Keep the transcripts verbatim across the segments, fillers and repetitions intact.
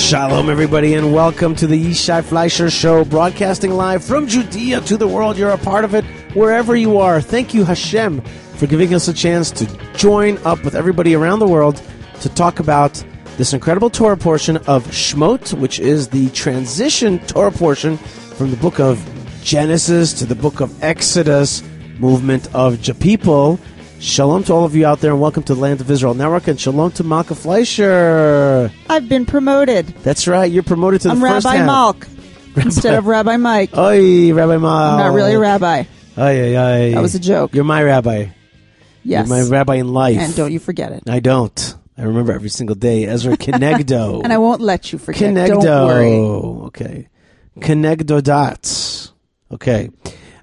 Shalom, everybody, and welcome to the Yishai Fleischer Show, broadcasting live from Judea to the world. You're a part of it wherever you are. Thank you, Hashem, for giving us a chance to join up with everybody around the world to talk about this incredible Torah portion of Shmot, which is the transition Torah portion from the book of Genesis to the book of Exodus, movement of the people. Shalom to all of you out there, and welcome to the Land of Israel Network, and shalom to Malka Fleischer. I've been promoted. That's right, you're promoted to the I'm first Rabbi half. Malk Rabbi. instead of Rabbi Mike. Oy, Rabbi Malk. I'm not really a rabbi. Oy, oy, oy. That was a joke. You're my rabbi. Yes. You're my rabbi in life. And don't you forget it. I don't. I remember every single day. Ezra Kenegdo. And I won't let you forget. Kenegdo. Don't worry. Okay. Kenegdo dots. Okay.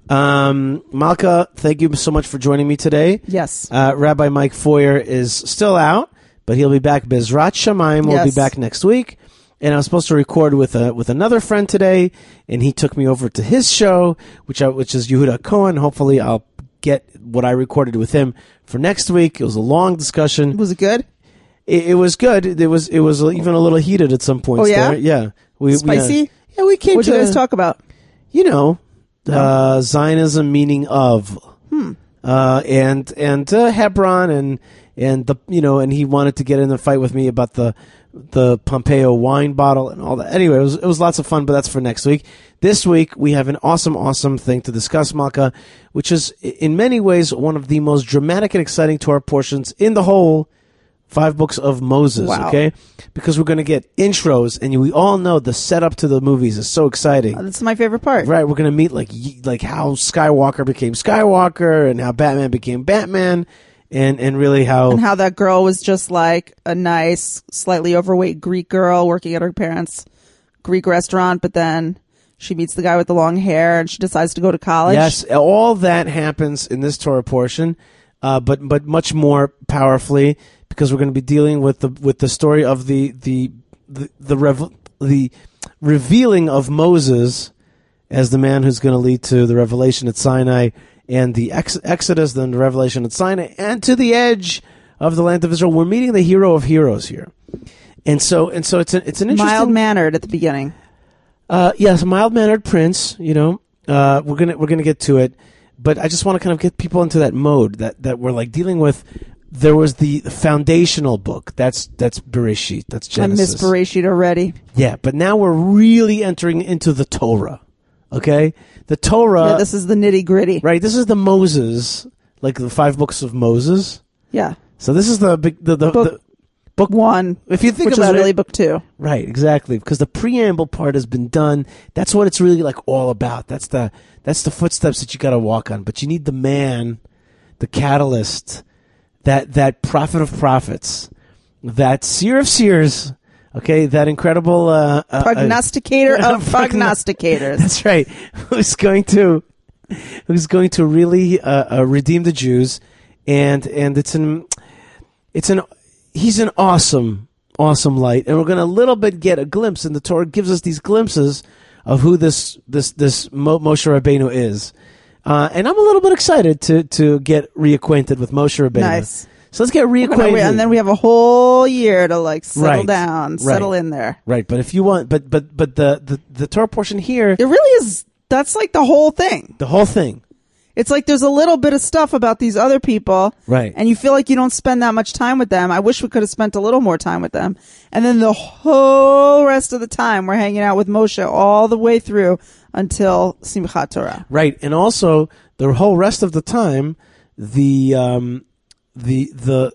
Um, Malka, thank you so much for joining me today. Yes. Uh, Rabbi Mike Foyer is still out, but he'll be back. Bezrat Shamayim will Yes. be back next week. And I was supposed to record with a, with another friend today, and he took me over to his show, which I, which is Yehuda Cohen. Hopefully, I'll get what I recorded with him for next week. It was a long discussion. Was it good? It, it was good. It was it was even a little heated at some points. Oh, yeah? there. yeah. We, Spicy? We, uh, yeah, we came What to did you guys talk about? You know, uh, Zionism meaning of, Hmm. uh, and and uh, Hebron and and the you know, and he wanted to get in the fight with me about the the Pompeo wine bottle and all that. Anyway, it was it was lots of fun, but that's for next week. This week we have an awesome, awesome thing to discuss, Malka, which is in many ways one of the most dramatic and exciting Torah portions in the whole five books of Moses. Wow. Okay, because we're going to get intros, and we all know the setup to the movies is so exciting. Oh, that's my favorite part. Right, we're going to meet like y- like how Skywalker became Skywalker and how Batman became Batman, and and really how And how that girl was just like a nice, slightly overweight Greek girl working at her parents' Greek restaurant, but then she meets the guy with the long hair and she decides to go to college. yes, all that happens in this Torah portion, uh, but but much more powerfully, because we're going to be dealing with the with the story of the the the the, rev- the revealing of Moses as the man who's going to lead to the revelation at Sinai, and the ex- Exodus, then the revelation at Sinai, and to the edge of the land of Israel. We're meeting the hero of heroes here, and so and so it's an it's an interesting Mild mannered at the beginning. Uh, yes, mild mannered prince. You know, uh, we're gonna we're gonna get to it, but I just want to kind of get people into that mode that that we're like dealing with. There was the foundational book. That's that's Bereshit. That's Genesis. I miss Bereshit already. Yeah, but now we're really entering into the Torah. Okay, the Torah. Yeah, this is the nitty gritty. Right. This is the Moses, like the five books of Moses. Yeah. So this is the big the the Book- the, book One. If you think which about is really it, book two. right, exactly, because the preamble part has been done. That's what it's really like all about. That's the that's the footsteps that you got to walk on. But you need the man, the catalyst, that that prophet of prophets, that seer of seers. Okay, that incredible uh, uh, Prognosticator uh, of prognosticators. That's right. Who's going to who's going to really uh, uh, redeem the Jews, and and it's an it's an he's an awesome awesome light, and we're going to a little bit get a glimpse, and the Torah gives us these glimpses of who this this this Mo- Moshe Rabbeinu is, uh, and I'm a little bit excited to to get reacquainted with Moshe Rabbeinu. Nice. So let's get We're gonna reacquainted, wait, and then we have a whole year to like settle Right. down, Right. settle in there. right. But if you want, but but but the the, the Torah portion here, It really is. That's like the whole thing. the whole thing, It's like there's a little bit of stuff about these other people, right? and you feel like you don't spend that much time with them. I wish we could have spent a little more time with them. And then the whole rest of the time, we're hanging out with Moshe all the way through until Simchat Torah. Right, and also the whole rest of the time, the um, the the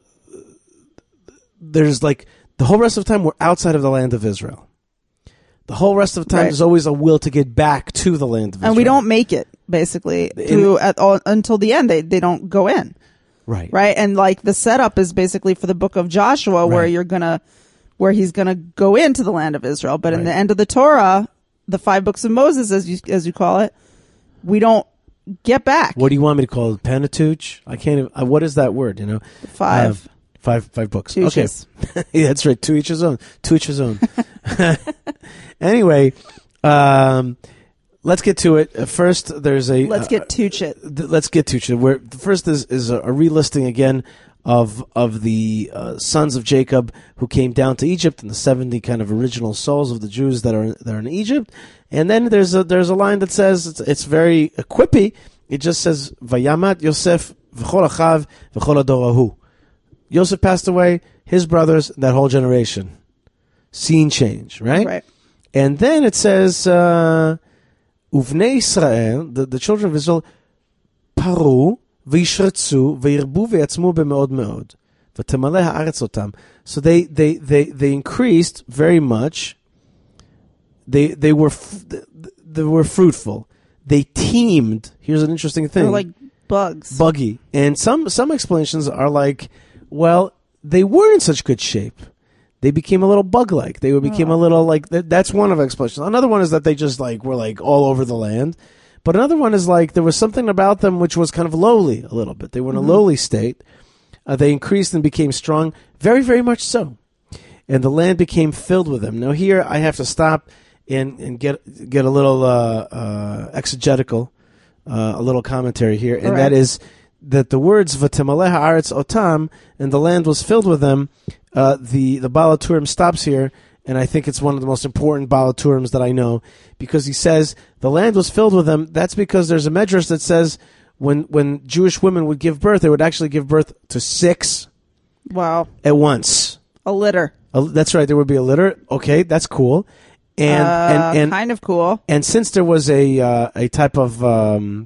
there's like the whole rest of the time we're outside of the land of Israel. The whole rest of the time, Right. there's always a will to get back to the land of Israel, And we don't make it, basically, through at all, until the end. They they don't go in. right, Right? And like the setup is basically for the book of Joshua, where Right. you're gonna, where he's gonna go into the land of Israel. But in Right. the end of the Torah, the five books of Moses, as you as you call it, we don't get back. What do you want me to call it? Pentateuch? I can't even. Uh, what is that word? You know, Five. Uh, five five books. To okay, each yeah, that's right. To each his own. To each his own. Anyway, um, let's get to it. Uh, First, there's a. Let's uh, get Tuch it. th- let's get to it. Where the first is is a, a relisting again of of the uh, sons of Jacob who came down to Egypt, and the seventy kind of original souls of the Jews that are that are in Egypt. And then there's a there's a line that says it's, it's very quippy. It just says Vayamat Yosef v'chol achav v'chol hador hahu. Yosef passed away, his brothers, that whole generation. Scene change, right? Right. And then it says uh, Uvnei Israel, the, the children of Israel, paru v'yishretzu v'yirbu v'yatzmu b'meod meod v'temaleh haaretz otam. So they they they they increased very much. They they were f- they were fruitful. They teemed. Here's an interesting thing. They're like bugs. Buggy. And some some explanations are like, well, they were in such good shape. They became a little bug-like. They became oh. a little like, th- that's one of the explanations. Another one is that they just like were like all over the land. But another one is like there was something about them which was kind of lowly a little bit. They were in mm-hmm. a lowly state. Uh, they increased and became strong. Very, very much so. And the land became filled with them. Now here I have to stop and, and get get a little uh, uh, exegetical, uh, a little commentary here. And right. that is that the words V'temaleh haaretz otam, and the land was filled with them. Uh, the the Baal HaTurim stops here, and I think it's one of the most important Baal HaTurims that I know, because he says the land was filled with them. That's because there's a medrash that says when when Jewish women would give birth, they would actually give birth to six. Wow. At once. A litter. A, that's right. There would be a litter. Okay, that's cool. And uh, and, and kind of cool. And since there was a uh, a type of um,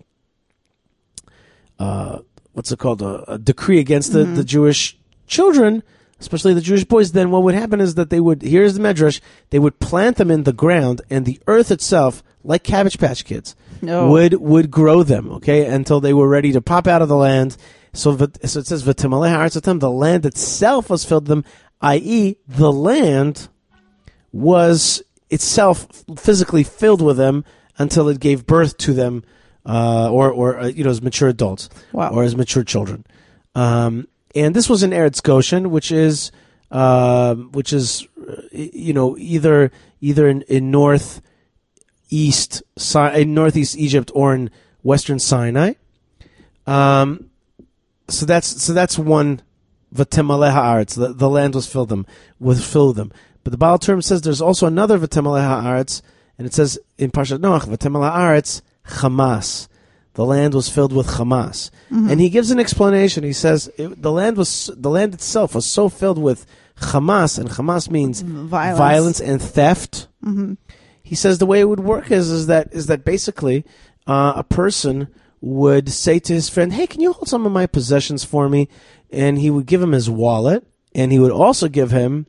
uh, what's it called, a, a decree against the, mm-hmm. the Jewish children, especially the Jewish boys, then what would happen is that they would, here's the medrash, they would plant them in the ground, and the earth itself, like Cabbage Patch Kids, no. would would grow them, okay, until they were ready to pop out of the land. So, so it says, V'temaleh haaretz otam, the land itself was filled with them, that is, the land was itself physically filled with them until it gave birth to them, uh, or, or uh, you know, as mature adults, wow. or as mature children. Um, and this was in Eretz Goshen, which is, uh, which is, you know, either either in, in north east, in northeast Egypt or in western Sinai. Um, so that's so that's one. V'temaleh haaretz, the the land was filled them with filled them. But the Baal HaTurim says there's also another V'temaleh haaretz, and it says in Parshat Noach, V'temaleh haaretz Hamas. The land was filled with Hamas, mm-hmm. and he gives an explanation. He says it, the land was the land itself was so filled with Hamas, and Hamas means violence, violence and theft. Mm-hmm. He says the way it would work is is that is that basically uh, a person would say to his friend, "Hey, can you hold some of my possessions for me?" And he would give him his wallet, and he would also give him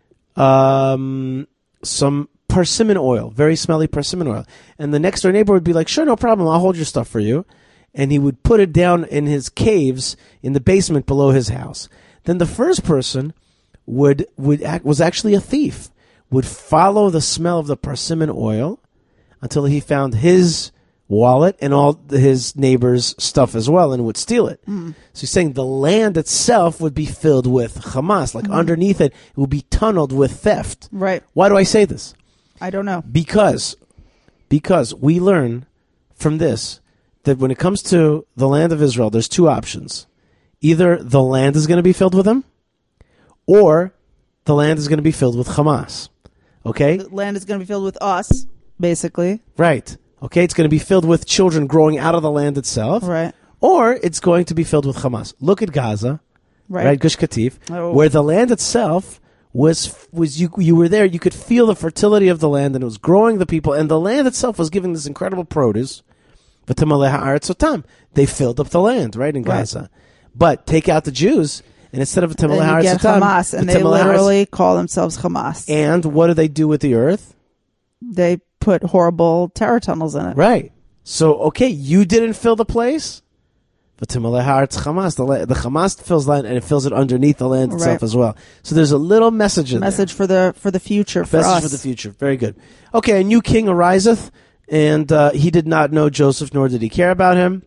um, some persimmon oil, very smelly persimmon oil. And the next door neighbor would be like, "Sure, no problem, I'll hold your stuff for you." And he would put it down in his caves in the basement below his house. Then the first person would would act, was actually a thief, would follow the smell of the persimmon oil until he found his wallet and all his neighbor's stuff as well, and would steal it. Mm. So he's saying the land itself would be filled with Hamas, like mm. underneath it, it would be tunneled with theft. Right. Why do I say this? I don't know. Because, because we learn from this that when it comes to the land of Israel, there's two options. Either the land is going to be filled with them, or the land is going to be filled with Hamas. Okay? The land is going to be filled with us, basically. Right. Okay, it's going to be filled with children growing out of the land itself. Right. Or it's going to be filled with Hamas. Look at Gaza, right, right Gush Katif, oh. where the land itself was, was you you were there, you could feel the fertility of the land, and it was growing the people, and the land itself was giving this incredible produce. V'temaleh haaretz otam. They filled up the land, right, in Gaza. Right. But take out the Jews, and instead of V'temaleh haaretz otam, Hamas, and they literally call themselves Hamas. And what do they do with the earth? They put horrible terror tunnels in it. Right. So, okay, you didn't fill the place, but V'temaleh haaretz Hamas, the, la- the Hamas fills land, and it fills it underneath the land itself right. as well. So there's a little message in message there. Message for the for the future, for message us. for the future. Very good. Okay, a new king ariseth, and uh, he did not know Joseph, nor did he care about him.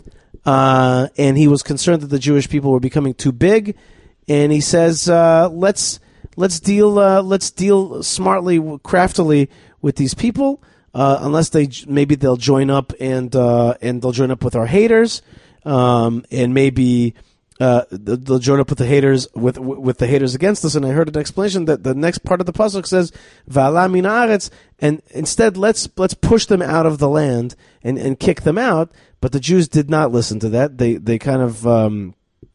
Uh, and he was concerned that the Jewish people were becoming too big, and he says, uh, let's let's deal uh, let's deal smartly, craftily with these people, uh, unless they maybe they'll join up and uh, and they'll join up with our haters, um, and maybe uh, the, the Jonah put the haters with with the haters against us, and I heard an explanation that the next part of the pasuk says "Va'ala min haaretz," and instead let's let's push them out of the land and, and kick them out. But the Jews did not listen to that. They they kind of um,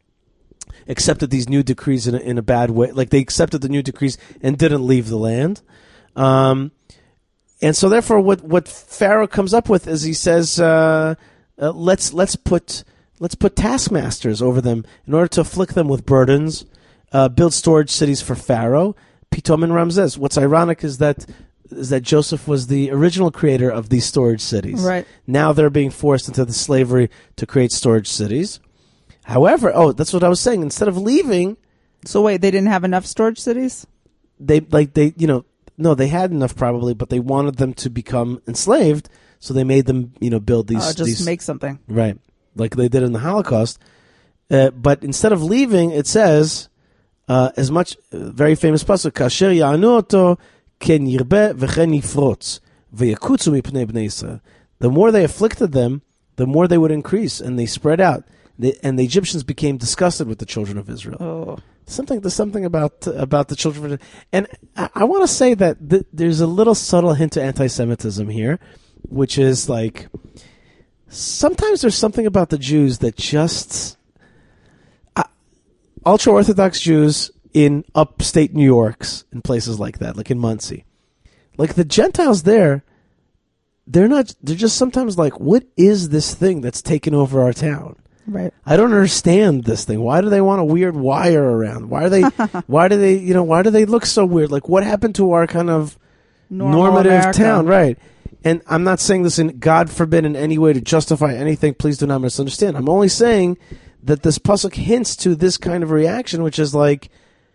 accepted these new decrees in a, in a bad way. Like they accepted the new decrees and didn't leave the land. Um, and so therefore, what what Pharaoh comes up with is he says, uh, uh, let's let's put. Let's put taskmasters over them in order to afflict them with burdens, uh, build storage cities for Pharaoh, Pitom and Ramses. What's ironic is that is that Joseph was the original creator of these storage cities. Right. Now they're being forced into the slavery to create storage cities. However, oh, that's what I was saying. Instead of leaving, So wait, they didn't have enough storage cities? they like they you know no they had enough probably, but they wanted them to become enslaved, so they made them you know build these. Oh, just these, make something. Right. Like they did in the Holocaust. Uh, but instead of leaving, it says, uh, as much, uh, very famous pasuk, Kasher ya'anu oto ken yirbe v'chen yifrotz v'yakutzu mipnei bnei Yisrael. The more they afflicted them, the more they would increase, and they spread out. They, and the Egyptians became disgusted with the children of Israel. Oh. Something there's something about about the children of Israel. And I, I want to say that th- there's a little subtle hint to anti-Semitism here, which is like, sometimes there's something about the Jews that just uh, ultra-Orthodox Jews in upstate New York's and places like that, like in Muncie, like the Gentiles there, they're not. They're just sometimes like, what is this thing that's taken over our town? Right. I don't understand this thing. Why do they want a weird wire around? Why are they? why do they? You know? Why do they look so weird? Like, what happened to our kind of Normal normative America. town? Right. And I'm not saying this in, God forbid, in any way to justify anything. Please do not misunderstand. I'm only saying that this pasuk hints to this kind of reaction, which is like,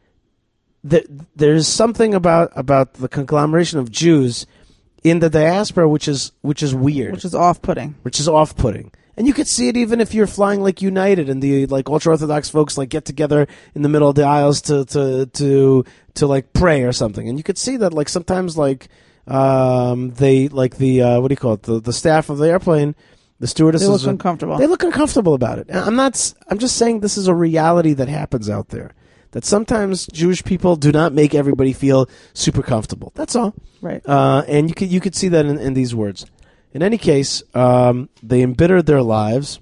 that there's something about, about the conglomeration of Jews in the diaspora, which is which is weird, Which is off-putting. which is off-putting. And you could see it even if you're flying like United and the like ultra-Orthodox folks like get together in the middle of the aisles to to to to like pray or something. And you could see that like sometimes like. Um, they like the uh, what do you call it? The the staff of the airplane, the stewardesses. They look uncomfortable. They look uncomfortable about it. And I'm not. I'm just saying this is a reality that happens out there. That sometimes Jewish people do not make everybody feel super comfortable. That's all. Right. Uh, and you could you could see that in, in these words. In any case, um, they embittered their lives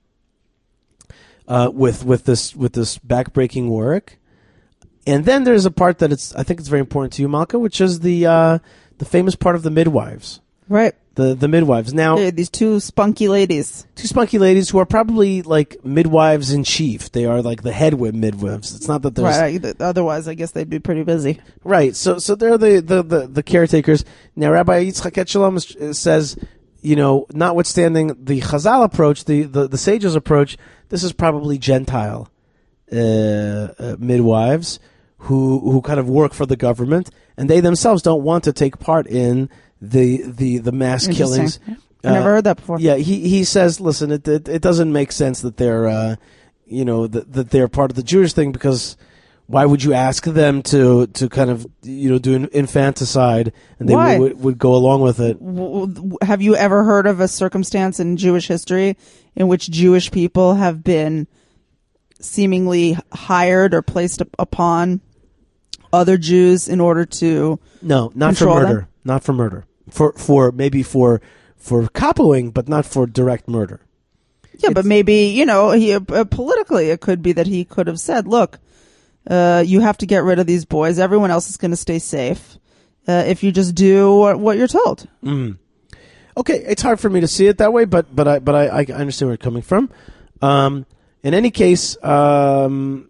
uh, with with this with this backbreaking work. And then there's a part that it's I think it's very important to you, Malka, which is the. Uh, The famous part of the midwives. Right. The the midwives. Now, They're these two spunky ladies. two spunky ladies who are probably like midwives in chief. They are like the head midwives. It's not that there's... Right. Otherwise, I guess they'd be pretty busy. Right. So so they're the, the, the, the caretakers. Now, Rabbi Yitzchak Etshalom says, you know, notwithstanding the Chazal approach, the, the, the sages approach, this is probably Gentile uh, uh, midwives who who kind of work for the government, and they themselves don't want to take part in the the, the mass killings. I never Uh, heard that before. Yeah, he he says, listen, it it, it doesn't make sense that they're uh, you know that, that they're part of the Jewish thing, because why would you ask them to to kind of you know do an infanticide and they Why? would, would go along with it? W- w- Have you ever heard of a circumstance in Jewish history in which Jewish people have been seemingly hired or placed up upon other Jews in order to No, not for control murder. them? Not for murder. For for maybe for for capoing, but not for direct murder. Yeah, but maybe, you know, he, uh, politically it could be that he could have said, look, uh, you have to get rid of these boys. Everyone else is going to stay safe uh, if you just do what, what you're told. Mm. Okay, it's hard for me to see it that way, but but I but I, I understand where you're coming from. Um, in any case, um,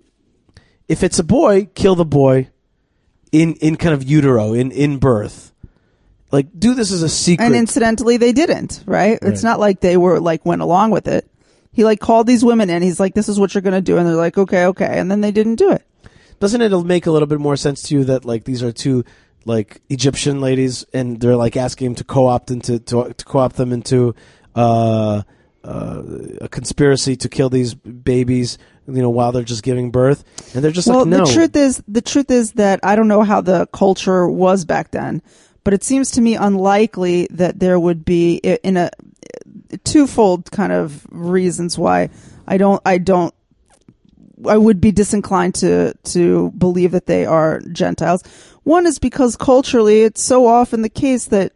if it's a boy, kill the boy in, in kind of utero, in, in birth. Like, do this as a secret. And incidentally, they didn't, right? It's Right. not like they were like went along with it. He like called these women in. He's like, this is what you're going to do. And they're like, okay, okay. And then they didn't do it. Doesn't it make a little bit more sense to you that like these are two like Egyptian ladies and they're like asking him to co-opt into to, to co-opt them into uh, uh, a conspiracy to kill these babies, you know, while they're just giving birth, and they're just Well, like, no. the truth is, the truth is that I don't know how the culture was back then, but it seems to me unlikely that there would be in a twofold kind of reasons why I don't I don't I would be disinclined to to believe that they are Gentiles. One is because culturally, it's so often the case that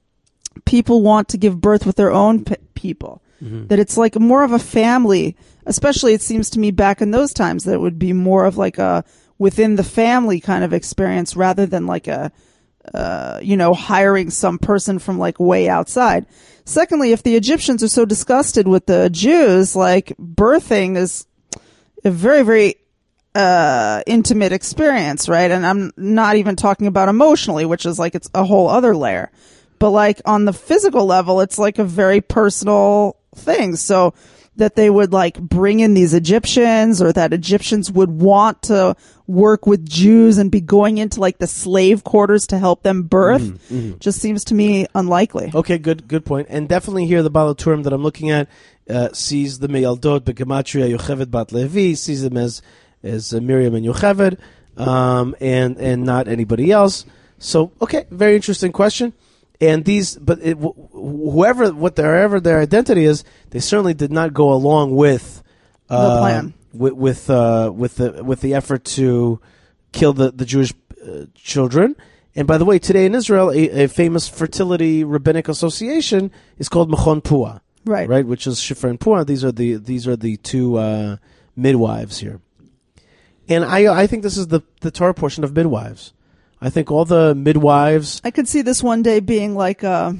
people want to give birth with their own p- people. Mm-hmm. That it's like more of a family. Especially, it seems to me back in those times that it would be more of like a within the family kind of experience rather than like a, uh, you know, hiring some person from like way outside. Secondly, if the Egyptians are so disgusted with the Jews, like birthing is a very, very uh, intimate experience, right? And I'm not even talking about emotionally, which is like it's a whole other layer. But like on the physical level, it's like a very personal thing. So that they would like bring in these Egyptians or that Egyptians would want to work with Jews and be going into like the slave quarters to help them birth mm-hmm, mm-hmm. just seems to me unlikely. Okay, good good point. And definitely here the Baal HaTurim that I'm looking at uh, sees the Meyaldot, Begematria, Yocheved Bat Levi, sees them as, as uh, Miriam and Yocheved, um, and, and not anybody else. So, okay, very interesting question. And these, but it, whoever, whatever their identity is, they certainly did not go along with uh, the plan, with with, uh, with the with the effort to kill the the Jewish uh, children. And by the way, today in Israel, a, a famous fertility rabbinic association is called Mechon Pua, right? Right, which is Shifra and Pua. These are the these are the two uh, midwives here. And I I think this is the the Torah portion of midwives. I think all the midwives. I could see this one day being like a.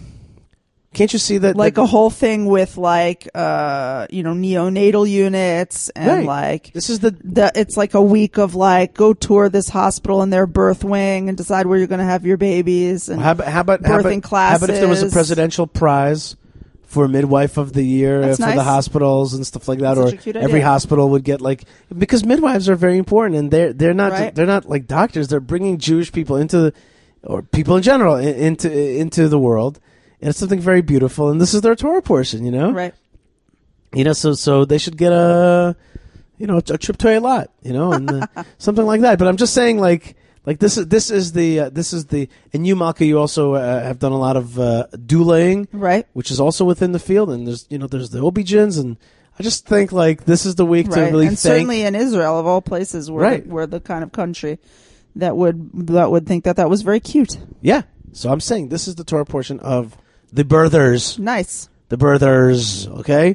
Can't you see that? Like that, a whole thing with like, uh, you know, neonatal units and right. like. This is the, the. It's like a week of like, go tour this hospital and their birth wing and decide where you're going to have your babies and how about, how about, birthing how about, classes. How about if there was a presidential prize for midwife of the year That's for nice. the hospitals and stuff like that, That's or every hospital would get like, because midwives are very important and they're they're not right. they're not like doctors. They're bringing Jewish people into the, or people in general into into the world, and it's something very beautiful. And this is their Torah portion, you know, right? You know, so so they should get a, you know, a trip to Eilat, you know, and uh, something like that. But I'm just saying, like. Like this is this is the uh, this is the and you, Malka, you also uh, have done a lot of uh, doulaying, right? Which is also within the field, and there's you know there's the O B G Y Ns, and I just think like this is the week right. to really and thank. Certainly in Israel of all places, we're right. the, we're the kind of country that would that would think that that was very cute. Yeah, so I'm saying this is the Torah portion of the birthers. Nice, the birthers. Okay,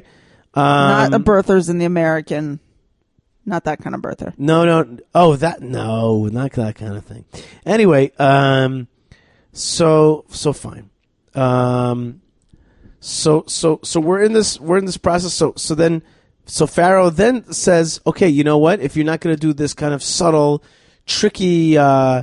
not um, the birthers in the American. Not that kind of birther. No, no. Oh, that no, not that kind of thing. Anyway, um, so so fine. Um, so so so we're in this we're in this process. So so then so Pharaoh then says, okay, you know what? If you're not going to do this kind of subtle, tricky uh,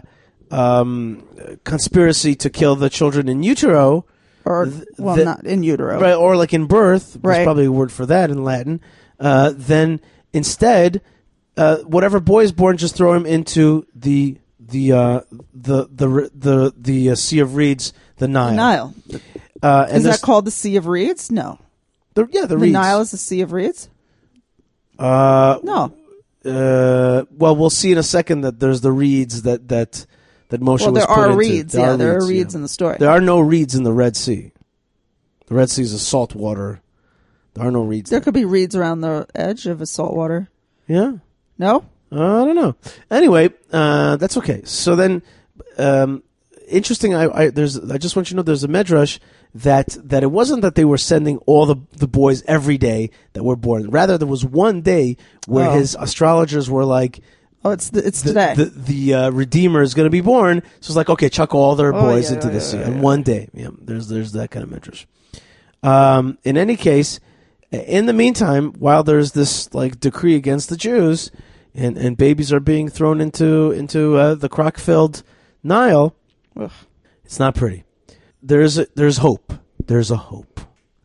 um, conspiracy to kill the children in utero, or th- well, th- not in utero, right? Or like in birth. There's right. probably a word for that in Latin. Uh, then. Instead, uh, whatever boy is born, just throw him into the the uh, the the the the uh, Sea of Reeds, the Nile. The Nile. Uh, and is that called the Sea of Reeds? No. The, yeah, the, the reeds. Nile is the Sea of Reeds. Uh, no. Uh, well, we'll see in a second that there's the reeds that that that Moshe well, was there put are into. reeds. There yeah, are there reeds, are reeds yeah. in the story. There are no reeds in the Red Sea. The Red Sea is a salt water. There are no reeds. There there. could be reeds around the edge of a saltwater. Yeah. No? Uh, I don't know. Anyway, uh, that's okay. So then, um, interesting. I, I there's. I just want you to know there's a medrash that that it wasn't that they were sending all the the boys every day that were born. Rather, there was one day where oh. his astrologers were like, "Oh, it's the, it's the, today. The, the uh, Redeemer is going to be born." So it's like, okay, chuck all their oh, boys yeah, into yeah, the sea yeah, in yeah. one day. Yeah, there's there's that kind of medrash. Um, in any case, in the meantime, while there's this like decree against the Jews. And and babies are being thrown into into uh, the croc-filled Nile. Ugh. It's not pretty. There's a, there's hope. There's a hope.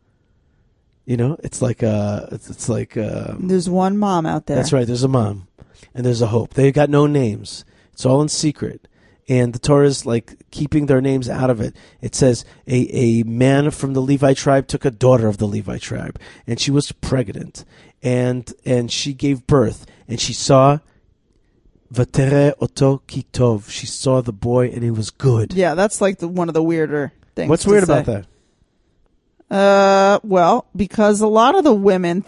You know, it's like uh it's, it's like uh, there's one mom out there. That's right. There's a mom, and there's a hope. They got no names. It's all in secret, and the Torah is like keeping their names out of it. It says a a man from the Levi tribe took a daughter of the Levi tribe, and she was pregnant, and and she gave birth. And she saw Vatere oto kitov. She saw the boy, and he was good. Yeah, that's like the, one of the weirder things. What's to weird say. about that? Uh, well, because a lot of the women think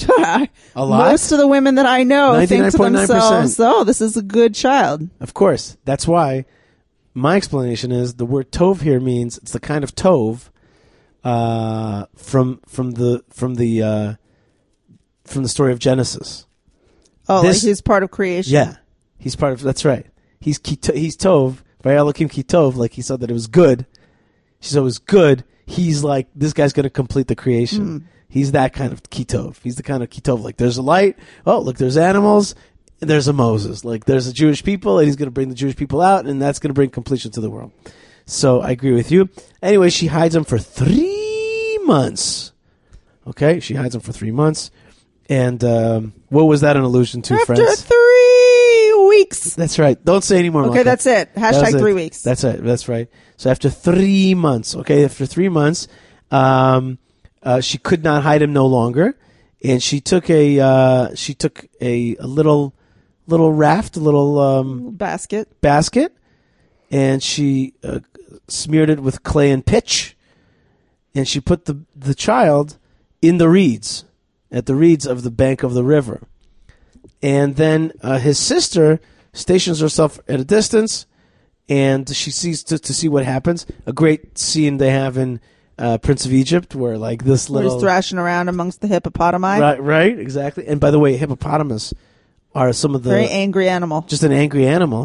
lot? Most of the women that I know think to ninety-nine point nine percent. themselves, "Oh, this is a good child." Of course. That's why my explanation is the word tov here means it's the kind of tov uh, from from the from the uh, from the story of Genesis. Oh, This- like he's part of creation. Yeah, he's part of. That's right. He's ki- he's tov. Vayalokim ki tov. Like he said that it was good. She said it was good. He's like, this guy's going to complete the creation. Mm. He's that kind of kitov. He's the kind of kitov. Like there's a light. Oh, look, there's animals. And there's a Moses. Like there's a Jewish people, and he's going to bring the Jewish people out, and that's going to bring completion to the world. So I agree with you. Anyway, she hides him for three months. Okay, she hides him for three months. And um, what was that an allusion to, After friends? three weeks. That's right. Don't say anymore. Okay, Malka. that's it. That Hashtag was it. three weeks. That's it. That's right. So after three months, okay, after three months, um, uh, she could not hide him no longer, and she took a uh, she took a, a little little raft, a little um, Basket. basket, and she uh, smeared it with clay and pitch, and she put the the child in the reeds, at the reeds of the bank of the river. And then uh, his sister stations herself at a distance, and she sees to, to see what happens. A great scene they have in uh, Prince of Egypt, where like this Where little he's thrashing around amongst the hippopotami. right, right, exactly. And by the way, hippopotamus are some of the Very angry animal. just an angry animal.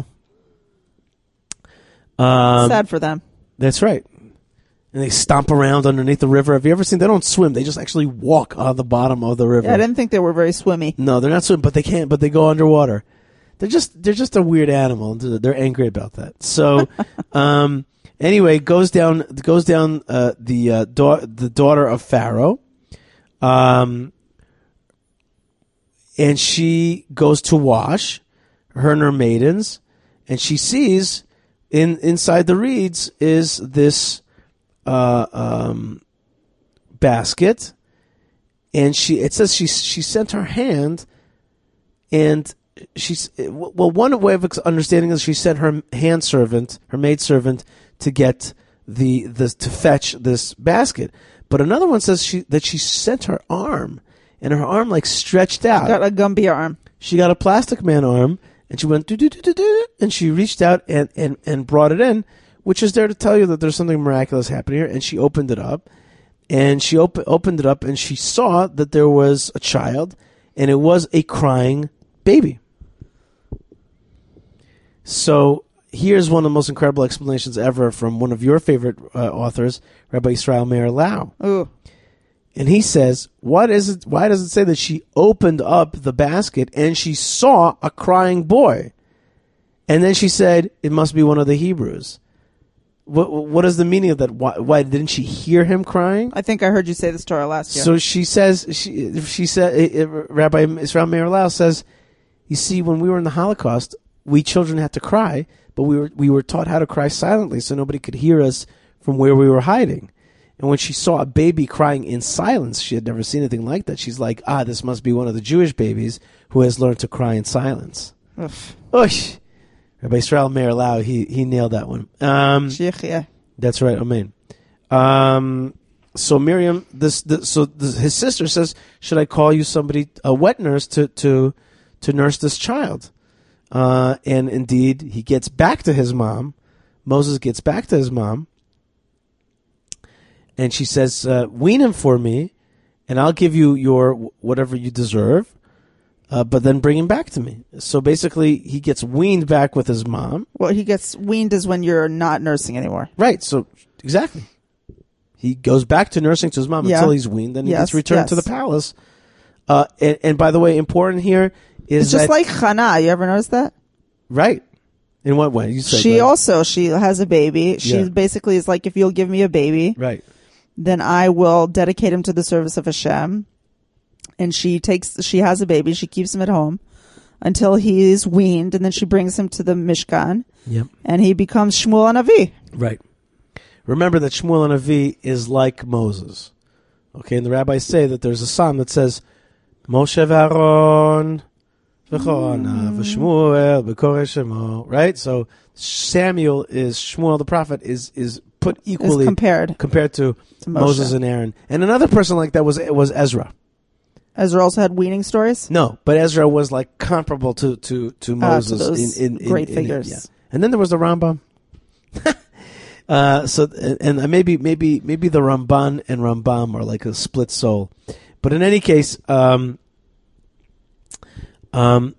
Um, Sad for them. That's right. And they stomp around underneath the river. Have you ever seen? They don't swim. They just actually walk on the bottom of the river. Yeah, I didn't think they were very swimmy. No, they're not swimming, but they can't. But they go underwater. They're just they're just a weird animal. They're angry about that. So, um, anyway, goes down goes down uh, the uh, da- the daughter of Pharaoh, um, and she goes to wash, her and her maidens, and she sees in inside the reeds is this uh, um, basket, and she it says she she sent her hand, and she's well. One way of understanding is she sent her hand servant, her maid servant, to get the the to fetch this basket. But another one says she that she sent her arm, and her arm like stretched out. Got a Gumby arm. She got a plastic man arm, and she went do do do do do, and she reached out and and and brought it in, which is there to tell you that there's something miraculous happening here. And she opened it up, and she op- opened it up, and she saw that there was a child, and it was a crying baby. So here's one of the most incredible explanations ever from one of your favorite uh, authors, Rabbi Israel Meir Lau. Ooh. And he says, "What is it? Why does it say that she opened up the basket and she saw a crying boy?" And then she said, "It must be one of the Hebrews." What What is the meaning of that? Why, why didn't she hear him crying? I think I heard you say the story last year. So she says, she she said, Rabbi Israel Meir Lau says, "You see, when we were in the Holocaust, we children had to cry, but we were we were taught how to cry silently, so nobody could hear us from where we were hiding." And when she saw a baby crying in silence, she had never seen anything like that. She's like, "Ah, this must be one of the Jewish babies who has learned to cry in silence." Oof. Oish. Rabbi Israel Meir Lau, he he nailed that one. Um, Shechia. that's right, amen. Um, so Miriam, this, this so this, his sister says, "Should I call you somebody, a wet nurse, to to to nurse this child?" Uh, and indeed, he gets back to his mom. Moses gets back to his mom, and she says, uh, "Wean him for me, and I'll give you your whatever you deserve. Uh, but then bring him back to me." So basically, he gets weaned back with his mom. Well, he gets weaned is when you're not nursing anymore. Right. So exactly, he goes back to nursing to his mom Yeah. until he's weaned. Then he Yes, gets returned yes. to the palace. Uh, and, and by the way, important here is It's just that, like Hannah. You ever notice that? right. In what way? You said She right. also, she has a baby. She Yeah. basically is like, if you'll give me a baby, right. then I will dedicate him to the service of Hashem. And she takes, she has a baby. She keeps him at home until he is weaned, and then she brings him to the Mishkan, Yep. and he becomes Shmuel Hanavi. Right. Remember that Shmuel Hanavi is like Moses. Okay, and the rabbis say that there's a psalm that says, Moshe v'Aaron v'Chorana v'Shmuel b'koreh shemo. Right? So Samuel is, Shmuel the prophet is is put Is equally compared compared to, to Moshe. Moses and Aaron. And another person like that was was Ezra. Ezra also had weaning stories. No, but Ezra was like comparable to to to Moses uh, to those in, in great in, figures. In, yeah. And then there was the Rambam. uh, so and, and maybe maybe maybe the Ramban and Rambam are like a split soul, but in any case, um, um,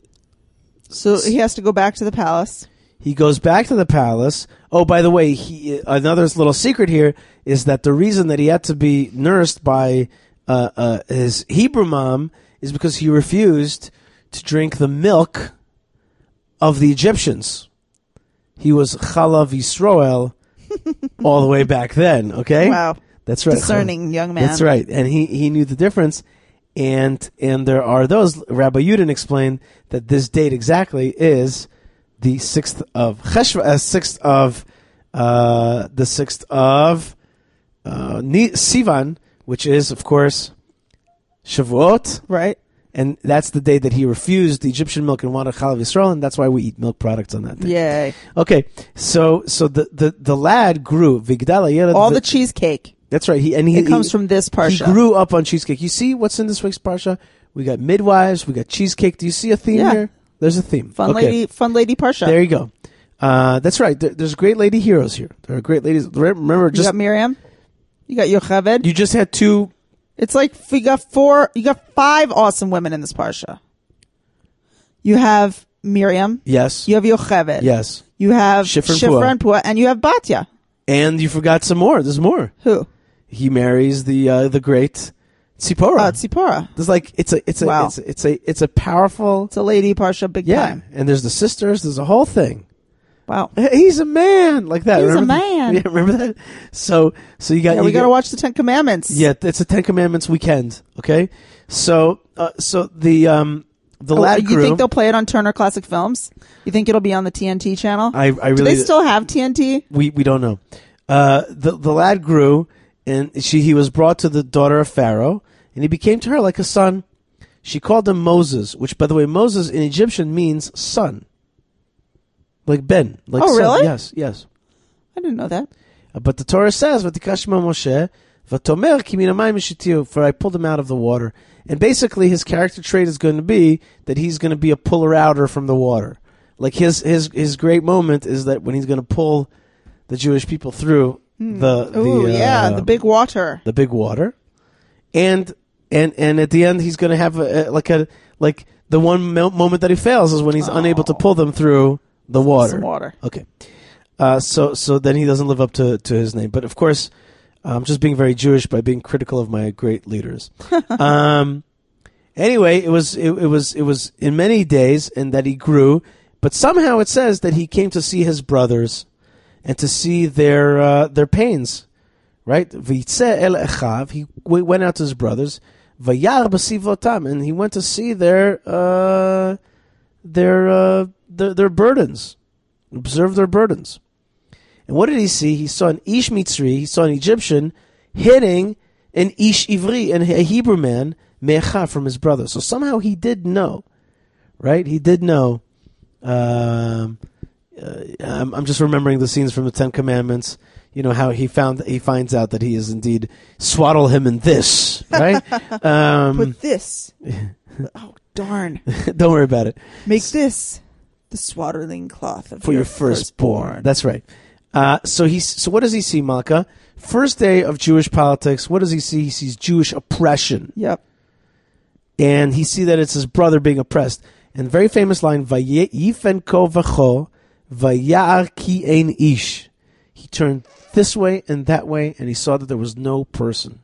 so he has to go back to the palace. He goes back to the palace. Oh, by the way, he another little secret here is that the reason that he had to be nursed by uh, uh, his Hebrew mom is because he refused to drink the milk of the Egyptians. He was Chalav Yisroel all the way back then, okay? Wow. That's right. Discerning young man. That's right. And he, he knew the difference. And and there are those, Rabbi Yudin explained that this date exactly is the sixth of Cheshvan, uh, sixth of, uh, the sixth of uh, Sivan, which is, of course, Shavuot. Right. And that's the day that he refused the Egyptian milk and wanted Chalav Yisrael, and that's why we eat milk products on that day. Yay. Okay, so so the, the, the lad grew. Vigdala Yelad. All the cheesecake. That's right. He and he It comes he, from this parsha. He grew up on cheesecake. You see what's in this week's parsha? We got midwives. We got cheesecake. Do you see a theme Yeah. here? There's a theme. Fun okay. lady, fun lady parsha. There you go. Uh, that's right. There, there's great lady heroes here. There are great ladies. Remember, You just got Miriam. You got Yocheved. you just had two. It's like you got four. You got five awesome women in this parsha. You have Miriam. Yes. You have Yocheved. Yes. You have Shifra and Shifra Pua. and Pua, and you have Batya. And you forgot some more. There's more. Who? He marries the uh, the great Tzipora. Uh, Tzipora. There's like it's a it's a Wow. it's a, it's a it's a powerful It's a lady parsha, big yeah. time. And there's the sisters. There's a whole thing. Wow. He's a man like that. He's a remember man. Yeah, remember that? So so you got Yeah, you we got to got- watch the Ten Commandments. Yeah, it's a Ten Commandments weekend. Okay, so uh, so the um the Oh, lad you grew. think they'll play it on Turner Classic Films? You think it'll be on the T N T channel? I I Do really they still have T N T? we we don't know. Uh, the the lad grew, and she he was brought to the daughter of Pharaoh, and he became to her like a son. She called him Moses, which, by the way, Moses in Egyptian means son, like Ben. Like Oh, son. really? Yes, yes. I didn't know that. Uh, But the Torah says, "V'tikashma Moshe, v'tomer ki min hamayim yishtiu," for I pulled him out of the water. And basically, his character trait is going to be that he's going to be a puller-outer from the water. Like his his his great moment is that when he's going to pull the Jewish people through the the Ooh, uh, yeah, the big water. the big water, and and and at the end he's going to have a, a, like a like the one mo- moment that he fails is when he's unable to pull them through the water. Some water. Okay, uh, so so then he doesn't live up to to his name. But of course, I'm just being very Jewish by being critical of my great leaders. um, anyway, it was it, it was it was in many days, and that he grew. But somehow it says that he came to see his brothers and to see their uh, their pains, right? V'yitzeh el echav, he w- went out to his brothers. Vayar b'sivlotam, and he went to see their uh, their, uh, their their burdens, observe their burdens. And what did he see? He saw an Ish Mitzri, he saw an Egyptian hitting an Ish Ivri, and a Hebrew man, me'echav, from his brother. So somehow he did know, right? He did know. Um, uh, I'm, I'm just remembering the scenes from the Ten Commandments. You know how he found he finds out that he is indeed swaddle him in this, right? um, Put this. Oh, darn. don't worry about it. Make this the swaddling cloth of For your firstborn. That's right. Uh, so he's so what does he see, Malka? First day of Jewish politics. What does he see? He sees Jewish oppression, Yep. and he see that it's his brother being oppressed. And very famous line: "Vayifen ko v'cho, vayar ki ein ish." He turned this way and that way, and he saw that there was no person.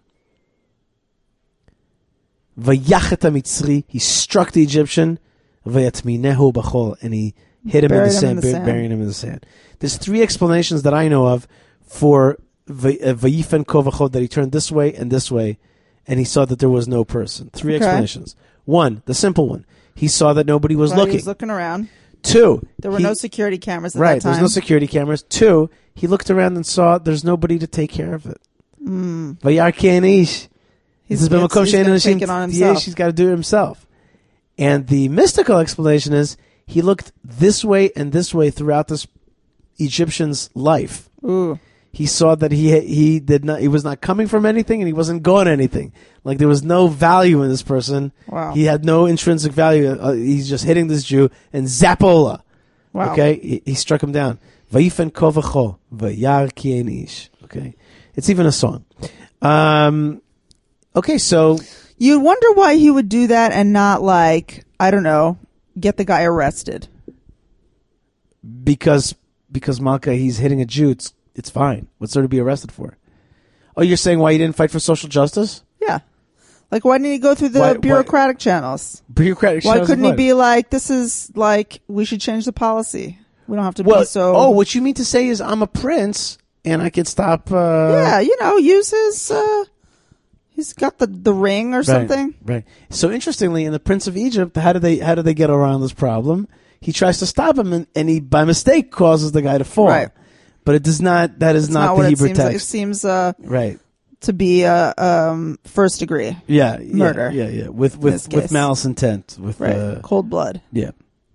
Vayachet HaMitzri, he struck the Egyptian. Vayatminehu b'chol, and he hit him in the Buried him sand, in the bur- sand. burying him in the sand. There's three explanations that I know of for Vay- uh, Vayifen ko v'chol, that he turned this way and this way, and he saw that there was no person. Three Okay. explanations. One, the simple one. He saw that nobody was Right, looking. He was looking around. Two, There were he- no security cameras at right. that time. There's no security cameras. Two, he looked around and saw there's nobody to take care of it. Mm. Vayar ki ein ish. He's, This is he's, B'makom he's she'ein gonna anashim take it on tiyeh, himself. He's got to do it himself. And the mystical explanation is he looked this way and this way throughout this Egyptian's life. Ooh. he saw that he he did not he was not coming from anything and he wasn't going anything. Like there was no value in this person. Wow. He had no intrinsic value. Uh, he's just hitting this Jew and zapola. Wow. Okay, he, he struck him down. Vayifen kovacho vayar ki ein ish. Okay, it's even a song. Um, okay, so you wonder why he would do that and not, like, I don't know, get the guy arrested. Because because Malka, he's hitting a Jew. It's it's fine. What's there to be arrested for? Oh, you're saying why he didn't fight for social justice? Yeah. Like, why didn't he go through the Why- bureaucratic channels? Bureaucratic. Why channels couldn't of he what? be like, this is like, we should change the policy. We don't have to Well, be so. oh, what you mean to say is I'm a prince and I can stop. Uh, yeah, you know, use his. Uh, he's got the, the ring or right, something. Right. So interestingly, in the Prince of Egypt, how do they how do they get around this problem? He tries to stop him, and, and he by mistake causes the guy to fall. Right. But it does not. That is It's not, not the what Hebrew it seems like. It text. seems uh, Right. to be a um, first degree. Yeah. Murder. Yeah. Yeah. yeah. With this with with case. malice intent. With Right. uh, Cold blood. yeah.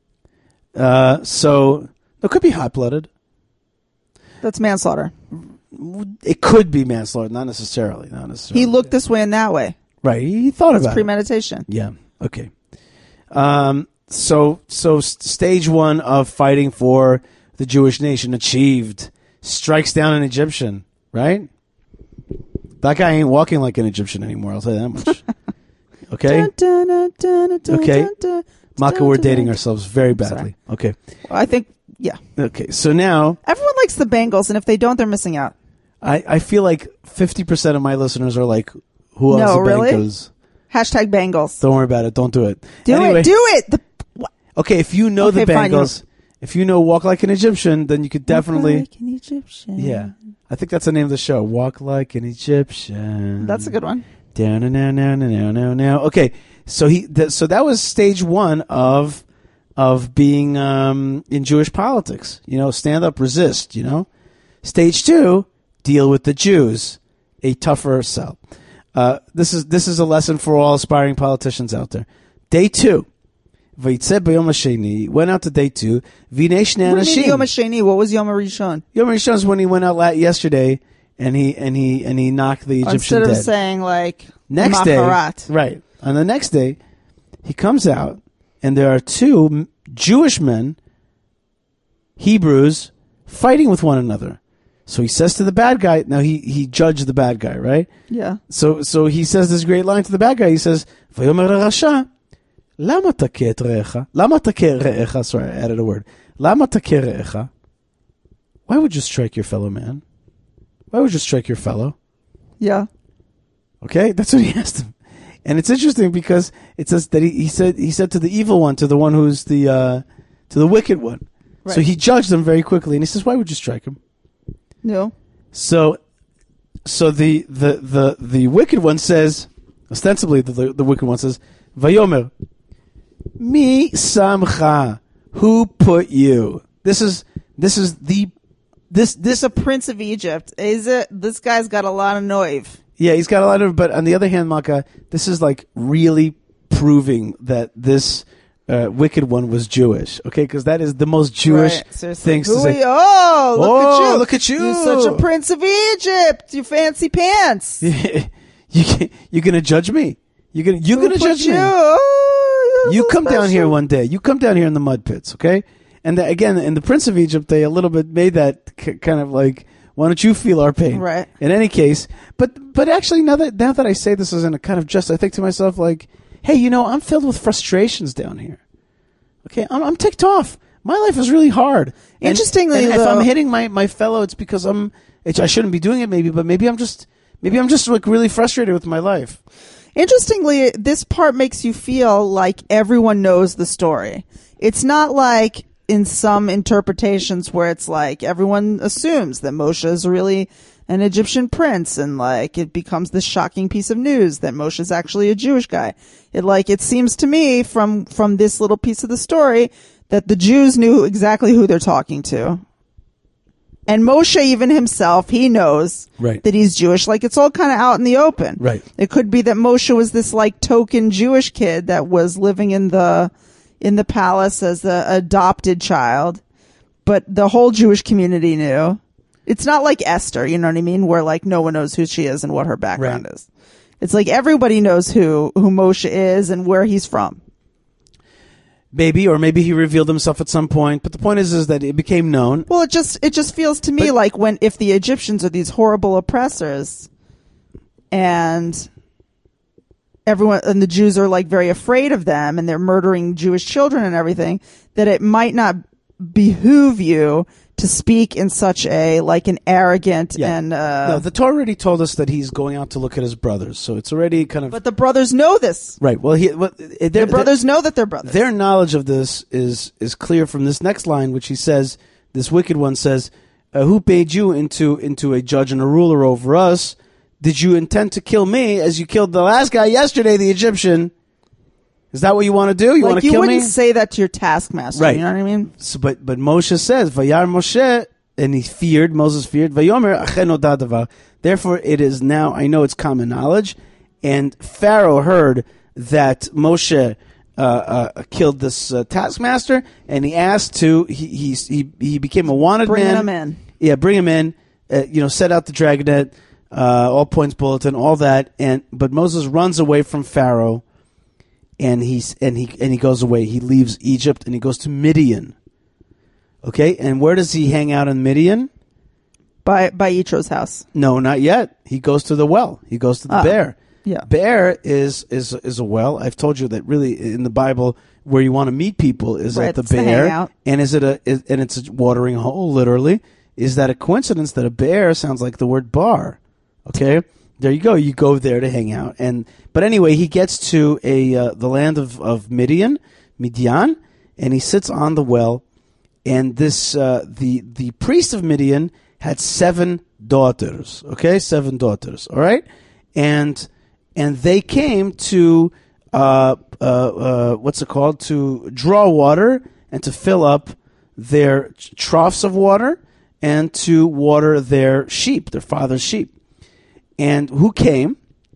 Uh. So it could be hot blooded. That's manslaughter. It could be manslaughter, not necessarily. Not necessarily. He looked this way and that way. Right. He thought It's about it. premeditation. Yeah. Okay. Um. So so s- stage one of fighting for the Jewish nation achieved. Strikes down an Egyptian. Right. That guy ain't walking like an Egyptian anymore. I'll tell you that much. Okay. Dun, dun, dun, dun, dun, Okay. dun, dun, Maka, dun, we're dun, dating dun. ourselves very Sorry. badly. Okay. I think, yeah. Okay. So now Everyone likes the Bengals, and if they don't, they're missing out. I I feel like fifty percent of my listeners are like, who else? No, the really? Broncos? Hashtag Bengals. Don't worry about it. Don't do it. Do Anyway. it. Do it. The, what? Okay, if you know Okay, the fine, you- Bengals, if you know Walk Like an Egyptian, then you could definitely. Like an Egyptian. Yeah, I think that's the name of the show. Walk Like an Egyptian. That's a good one. Down and now, now, now, now, now. Okay, so he, th- so that was stage one of of being um, in Jewish politics. You know, stand up, resist. You know, stage two, deal with the Jews, a tougher sell. Uh, this is this is a lesson for all aspiring politicians out there. Day two. Vayitze b'yom hasheni, went out to day two. V'nei shnei What do you mean anashim. Yom HaSheni? What was Yom HaRishon? Yom Rishon is when he went out la- yesterday, and he and he and he knocked the Egyptian Instead of dead. saying, like, Next Macharat. day, right? On the next day, he comes out, and there are two m- Jewish men, Hebrews, fighting with one another. So he says to the bad guy. Now he he judged the bad guy, right? Yeah. So so he says this great line to the bad guy. He says, "Vayomer rasha, lama takeh et re'echa? Lama takeh re'echa?" Sorry, I added a word. Lama takeh re'echa? Why would you strike your fellow man? Why would you strike your fellow? Yeah. Okay, that's what he asked him. And it's interesting because it says that he, he said he said to the evil one, to the one who's the uh, to the wicked one. Right. So he judged him very quickly, and he says, "Why would you strike him?" No. So, so the the the, the wicked one says, ostensibly the, the the wicked one says, "Vayomer, mi samcha, who put you?" This is this is the this this The Prince of Egypt. Is it? This guy's got a lot of noive. yeah, he's got a lot of. But on the other hand, Maka, this is like really proving that this uh, wicked one was Jewish. Okay, because that is the most Jewish Right, seriously. things Who to are say. you? Oh, look Oh, at you. look at you. You're such a Prince of Egypt. You fancy pants. you can, you're gonna judge me. You're gonna you're Who gonna put judge you? me. Oh, you're You so come down special. here one day. You come down here in the mud pits, okay? And the, again, in the Prince of Egypt, they a little bit made that k- kind of like, why don't you feel our pain? Right. In any case, but but actually, now that now that I say this as in a kind of jest, I think to myself like, hey, you know, I'm filled with frustrations down here. Okay, I'm I'm ticked off. My life is really hard. And- Interestingly, and if though- I'm hitting my, my fellow, it's because I'm. It's, I shouldn't be doing it, maybe, but maybe I'm just maybe I'm just like really frustrated with my life. Interestingly, this part makes you feel like everyone knows the story. It's not like in some interpretations where it's like everyone assumes that Moshe is really an Egyptian prince, and like it becomes this shocking piece of news that Moshe is actually a Jewish guy. It like it seems to me from from this little piece of the story that the Jews knew exactly who they're talking to. And Moshe, even himself, he knows Right. that he's Jewish. Like, it's all kind of out in the open. Right. It could be that Moshe was this, like, token Jewish kid that was living in the in the palace as the adopted child. But the whole Jewish community knew. It's not like Esther, you know what I mean? Where like no one knows who she is and what her background Right. is. It's like everybody knows who, who Moshe is and where he's from. Maybe, or maybe he revealed himself at some point. But the point is, is that it became known. Well, it just it just feels to me But- like when if the Egyptians are these horrible oppressors, and everyone and the Jews are like very afraid of them, and they're murdering Jewish children and everything, that it might not behoove you to speak in such a like an arrogant Yeah. and. Uh, No, the Torah already told us that he's going out to look at his brothers, so it's already kind of but the brothers know this. right. Well, he, well, their The brothers know that they're brothers. Their knowledge of this is is clear from this next line, which he says, this wicked one says, uh, "Who paid you into into a judge and a ruler over us? Did you intend to kill me as you killed the last guy yesterday, the Egyptian? Is that what you want to do? You want like to you kill wouldn't me?" say that to your taskmaster. Right. You know what I mean? So, but but Moshe says, "Vayar Moshe," and he feared. Moses feared. Vayomer achen odad davar. Therefore, it is now. I know it's common knowledge, and Pharaoh heard that Moshe uh, uh, killed this uh, taskmaster, and he asked to. He he he, he became a wanted Bring man. him in. Yeah, bring him in. Uh, you know, set out the dragnet, uh, all points bulletin, all that, and but Moses runs away from Pharaoh. And he's and he and he goes away. He leaves Egypt and he goes to Midian. Okay, and where does he hang out in Midian? By by Yitro's house. No, not yet. He goes to the well. He goes to the Oh, bear. yeah. Bear is is is a well. I've told you that really in the Bible where you want to meet people is Right, at the it's the bear. hangout. And is it a is, and it's a watering hole literally. Is that a coincidence that a bear sounds like the word bar? Okay. There you go. You go there to hang out, and but anyway, he gets to a uh, the land of, of Midian, Midian, and he sits on the well. And this uh, the the priest of Midian had seven daughters. Okay, seven daughters. All right, and and they came to uh, uh, uh, what's it called to draw water and to fill up their troughs of water and to water their sheep, their father's sheep. And who came?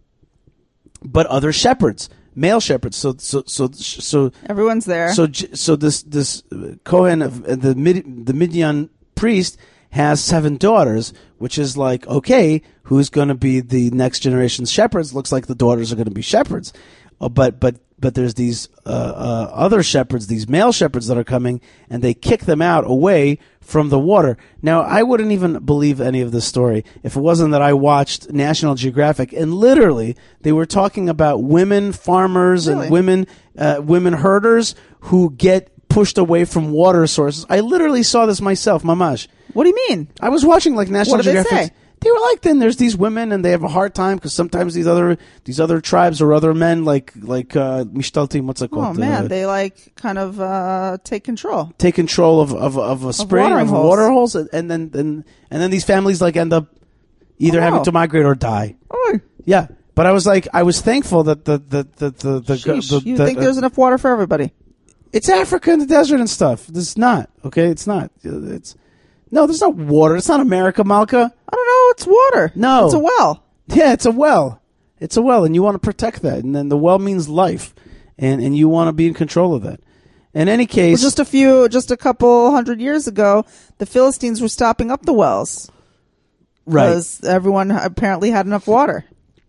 But other shepherds, male shepherds. So, so, so, so Everyone's there. So, so this this Kohen of the Mid, the Midian priest has seven daughters, which is like, okay, who's going to be the next generation's shepherds? Looks like the daughters are going to be shepherds, uh, but but but there's these uh, uh, other shepherds, these male shepherds that are coming, and they kick them out away from the water. Now, I wouldn't even believe any of this story if it wasn't that I watched National Geographic, and literally they were talking about women farmers Really? and women uh, women herders who get pushed away from water sources. I literally saw this myself, mamash. What do you mean? I was watching like National What did they Geographic. say? They were like, then there's these women and they have a hard time because sometimes these other these other tribes or other men like like uh, mishtaltim, what's it Oh called? man, Uh, they like kind of uh, take control. take control of of, of a spring watering of holes. water holes, and and then and, and then these families like end up either Oh, having no. to migrate or die. Oh, Yeah, but I was like, I was thankful that the the the the, the, sheesh. the, you the- think uh, there's enough water for everybody? it's Africa in the desert and stuff. It's not okay. It's not. It's no. There's not water. It's not America, Malka. I don't know. It's water. No. It's a well. Yeah, it's a well. It's a well, and you want to protect that. And then the well means life, and and you want to be in control of that. In any Well, case, just a few, just a couple hundred years ago, the Philistines were stopping up the wells right, because everyone apparently had enough water.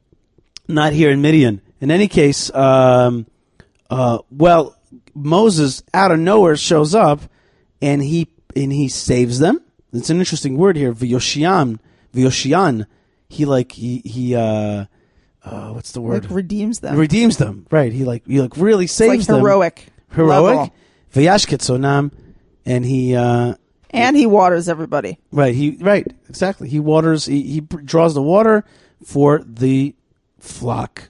not here in Midian. In any case, um, uh, well, Moses out of nowhere shows up, and he and he saves them. It's an interesting word here, v'yoshian, v'yoshian. He like he he uh, uh what's the word? Like redeems them. Redeems them, right? He like he like really It's saves like them. heroic. heroic. level. V'yashketzonam, and he uh, And he waters everybody. right he right exactly he waters he he draws the water for the flock.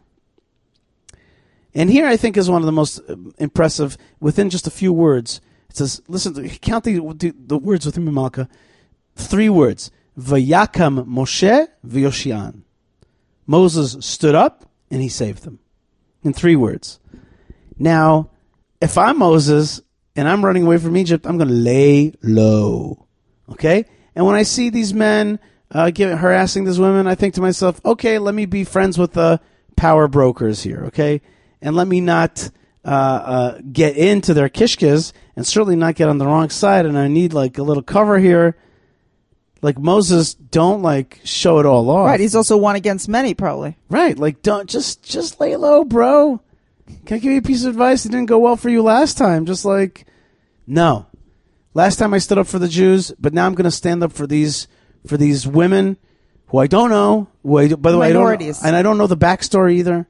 And here I think is one of the most impressive within just a few words. It says, listen, count the the, the words with me, Malka. Three words: Vayakam Moshe v'Yoshian. Moses stood up and he saved them. In three words. Now, if I'm Moses and I'm running away from Egypt, I'm going to lay low. Okay? And when I see these men uh, give, harassing these women, I think to myself, okay, let me be friends with the power brokers here, okay? And let me not uh, uh, get into their kishkas and certainly not get on the wrong side. And I need like a little cover here. Like Moses, don't like show it all off. Right. He's also one against many, probably. Right. Like don't just just lay low, bro. Can I give you a piece of advice? It didn't go well for you last time. Just like, no. Last time I stood up for the Jews, but now I'm going to stand up for these for these women who I don't know. Who I, by the way, I don't, and I don't know the backstory either.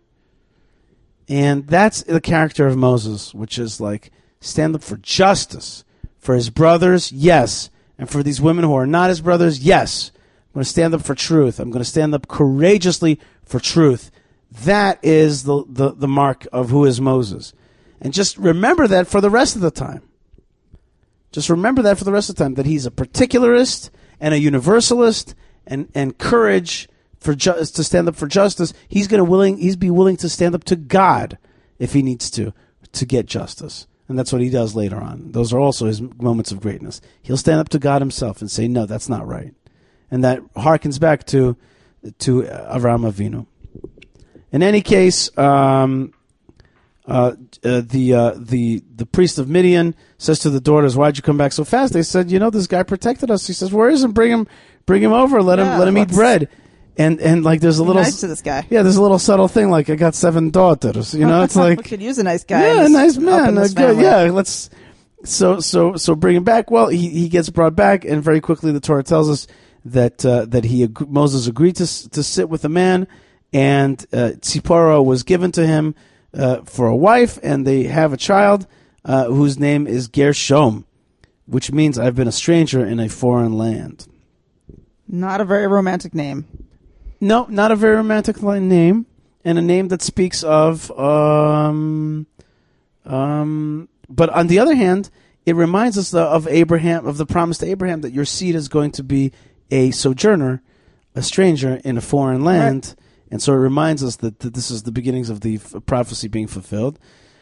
And that's the character of Moses, which is like stand up for justice for his brothers, yes, and for these women who are not his brothers, yes. I'm going to stand up for truth. I'm going to stand up courageously for truth. That is the, the, the mark of who is Moses. And just remember that for the rest of the time. Just remember that for the rest of the time, that he's a particularist and a universalist, and, and courage for ju- to stand up for justice. He's going to willing, he's be willing to stand up to God if he needs to, to get justice. And that's what he does later on. Those are also his moments of greatness. He'll stand up to God himself and say, no, that's not right. And that harkens back to, to Avraham Avinu. In any case, um, uh, uh, the uh, the the priest of Midian says to the daughters, "Why'd you come back so fast?" They said, "You know, this guy protected us." He says, "Where is him? Bring him, bring him over. Let yeah, him let him eat bread." And and like there's a little nice to this guy. Yeah, there's a little subtle thing like I got seven daughters. You know, it's like we could use a nice guy. Yeah, a nice man. A good, family. yeah, let's. So so so bring him back. Well, he he gets brought back, and very quickly the Torah tells us that uh, that he Moses agreed to to sit with a man. And uh, Tzipora was given to him uh, for a wife, and they have a child uh, whose name is Gershom, which means I've been a stranger in a foreign land. Not a very romantic name. No, not a very romantic name, and a name that speaks of... Um, um, but on the other hand, it reminds us of Abraham, of the promise to Abraham that your seed is going to be a sojourner, a stranger in a foreign land. Right. And so it reminds us that, that this is the beginnings of the f- prophecy being fulfilled.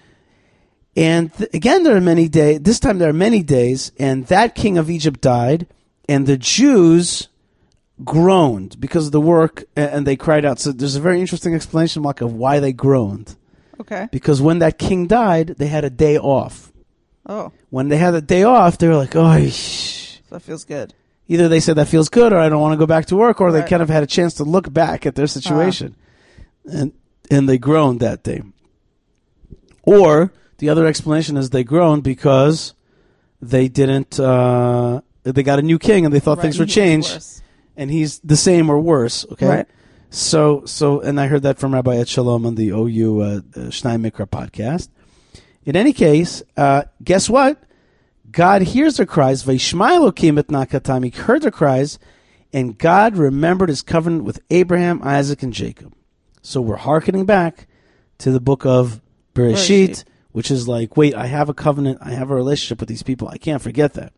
And th- again, there are many days. This time there are many days, and that king of Egypt died, and the Jews groaned because of the work, and, and they cried out. So there's a very interesting explanation, Mark, of why they groaned. Okay. Because when that king died, they had a day off. Oh. When they had a day off, they were like, oh, shh. So that feels good. Either they said that feels good, or I don't want to go back to work, or right. they kind of had a chance to look back at their situation, uh-huh. and and they groaned that day. Or the other explanation is they groaned because they didn't. Uh, they got a new king, and they thought right. things were changed, and he's the same or worse. Okay, right. so so, and I heard that from Rabbi Ed Shalom on the O U uh, Shnai Mikra podcast. In any case, uh, guess what? God hears their cries. Vayishma Elokim et nakatam. He heard their cries, and God remembered his covenant with Abraham, Isaac, and Jacob. So we're hearkening back to the book of Bereshit, Bereshit, which is like, wait, I have a covenant. I have a relationship with these people. I can't forget that.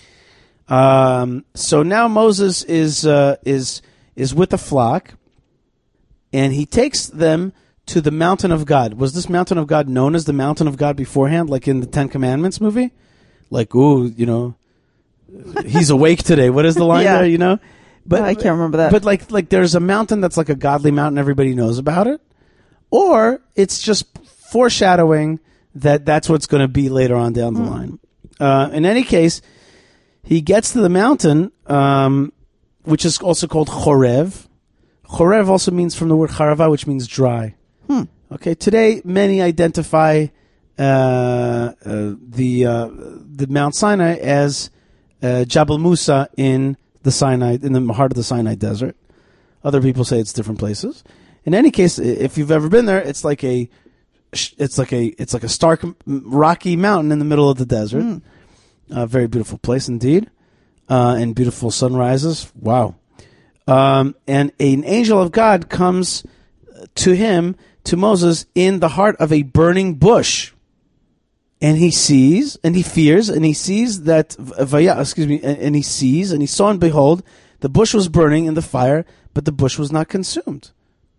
Um, so now Moses is uh, is is with the flock, and he takes them to the mountain of God. Was this mountain of God known as the mountain of God beforehand, like in the Ten Commandments movie? Like, ooh, you know, he's awake today. What is the line yeah. there, you know? But oh, I can't remember that. But like, like there's a mountain that's like a godly mountain. Everybody knows about it. Or it's just foreshadowing that that's what's going to be later on down the mm. line. Uh, in any case, he gets to the mountain, um, which is also called Chorev. Chorev also means from the word charava, which means dry. Hmm. Okay, today many identify uh, uh, the uh, the Mount Sinai as uh, Jabal Musa in the Sinai, in the heart of the Sinai desert. Other people say it's different places. In any case, if you've ever been there, it's like a it's like a it's like a stark rocky mountain in the middle of the desert. Mm. A very beautiful place indeed, uh, and beautiful sunrises. Wow! Um, and an angel of God comes to him, to Moses, in the heart of a burning bush. And he sees, and he fears, and he sees that, vaya, excuse me, and, and he sees, and he saw, and behold, the bush was burning in the fire, but the bush was not consumed.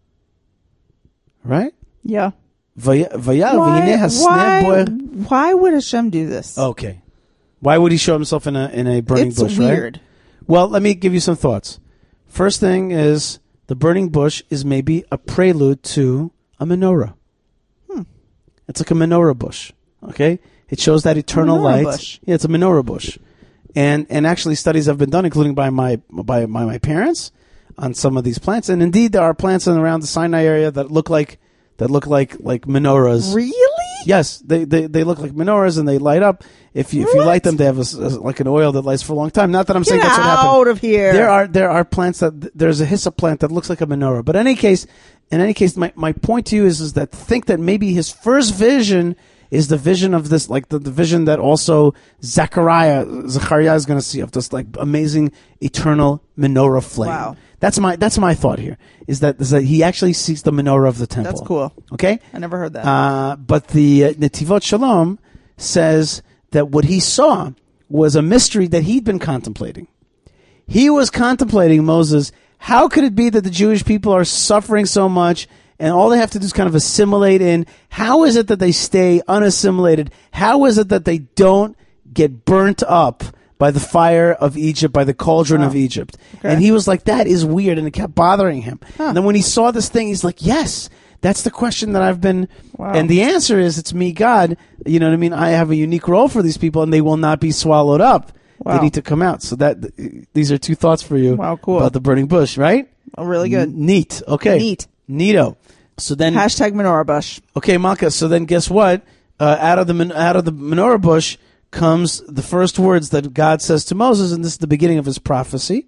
Right? Yeah. Vaya, vaya, why, why, why would Hashem do this? Okay. Why would he show himself in a in a burning it's bush, weird. Right? Well, let me give you some thoughts. First thing is, the burning bush is maybe a prelude to a menorah. Hmm. It's like a menorah bush. Okay, it shows that eternal menorah light. Bush. Yeah, it's a menorah bush, And and actually studies have been done, including by my by my, my parents, on some of these plants. And indeed, there are plants in around the Sinai area that look like that look like like menorahs. Really? Yes, they, they, they look like menorahs and they light up. If you if you light them, they have a, a, like an oil that lights for a long time. Not that I'm Get saying that's what happened. out of here. There are there are plants that there's a hyssop plant that looks like a menorah. But in any case, in any case, my, my point to you is is that think that maybe his first vision is the vision of this, like the, the vision that also Zechariah Zechariah is going to see of this like amazing eternal menorah flame. Wow. That's my that's my thought here. Is that is that he actually sees the menorah of the temple. That's cool. Okay, I never heard that. Uh, but the uh, Netivot Shalom says that what he saw was a mystery that he'd been contemplating. He was contemplating, Moses, how could it be that the Jewish people are suffering so much and all they have to do is kind of assimilate in? How is it that they stay unassimilated? How is it that they don't get burnt up by the fire of Egypt, by the cauldron Oh. of Egypt? Okay. And he was like, that is weird, and it kept bothering him. Huh. And then when he saw this thing, he's like, yes, that's the question that I've been... Wow. And the answer is, it's me, God. You know what I mean? I have a unique role for these people, and they will not be swallowed up. Wow. They need to come out. So that these are two thoughts for you Wow, cool. about the burning bush, right? Oh, really good. N- neat. Okay. Neat. Neato. So then... Hashtag menorah bush. Okay, Malka. So then, guess what? Uh, out of the men- out of the menorah bush comes the first words that God says to Moses, and this is the beginning of his prophecy.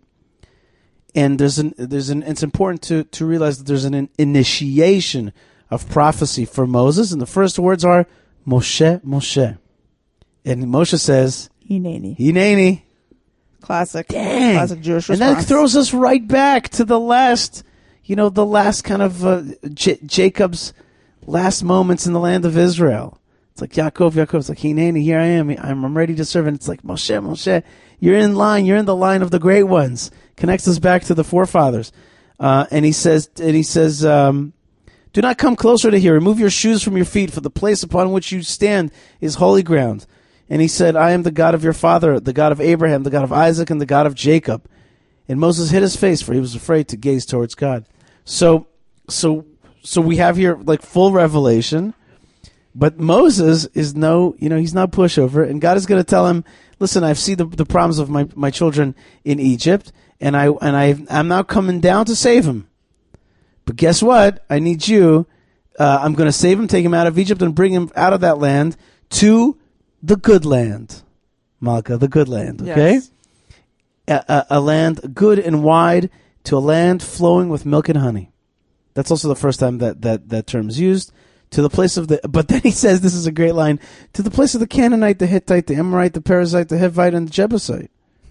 And there's an there's an it's important to to realize that there's an, an initiation of prophecy for Moses, and the first words are Moshe, Moshe, and Moshe says, Hineni. Hineni. Classic. Dang. Classic Jewish And response. that throws us right back to the last, you know, the last kind of uh, J- Jacob's last moments in the land of Israel. It's like Yaakov, Yaakov. It's like, Hineni, here I am. I'm, I'm ready to serve. And it's like, Moshe, Moshe, you're in line. You're in the line of the great ones. Connects us back to the forefathers. Uh, and he says, and he says, um, do not come closer to here. Remove your shoes from your feet, for the place upon which you stand is holy ground. And he said, I am the God of your father, the God of Abraham, the God of Isaac, and the God of Jacob. And Moses hid his face, for he was afraid to gaze towards God. So, so, so we have here like full revelation, but Moses is no, you know, he's not pushover, and God is going to tell him, listen, I've seen the, the problems of my, my children in Egypt, and I, and I, I'm now coming down to save him. But guess what? I need you. Uh, I'm going to save him, take him out of Egypt, and bring him out of that land to the good land, Malka, the good land, okay? Yes. A, a, a land good and wide to a land flowing with milk and honey. That's also the first time that, that, that term is used. To the place of the, but then he says, this is a great line, to the place of the Canaanite, the Hittite, the Amorite, the Perizzite, the Hivite, and the Jebusite.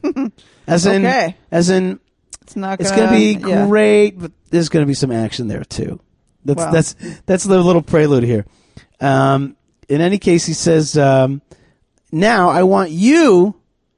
As in, Okay. as in, It's not it's gonna, going to be yeah. great, but there's going to be some action there too. That's Wow. that's that's the little prelude here. Um, in any case, he says, um, now I want you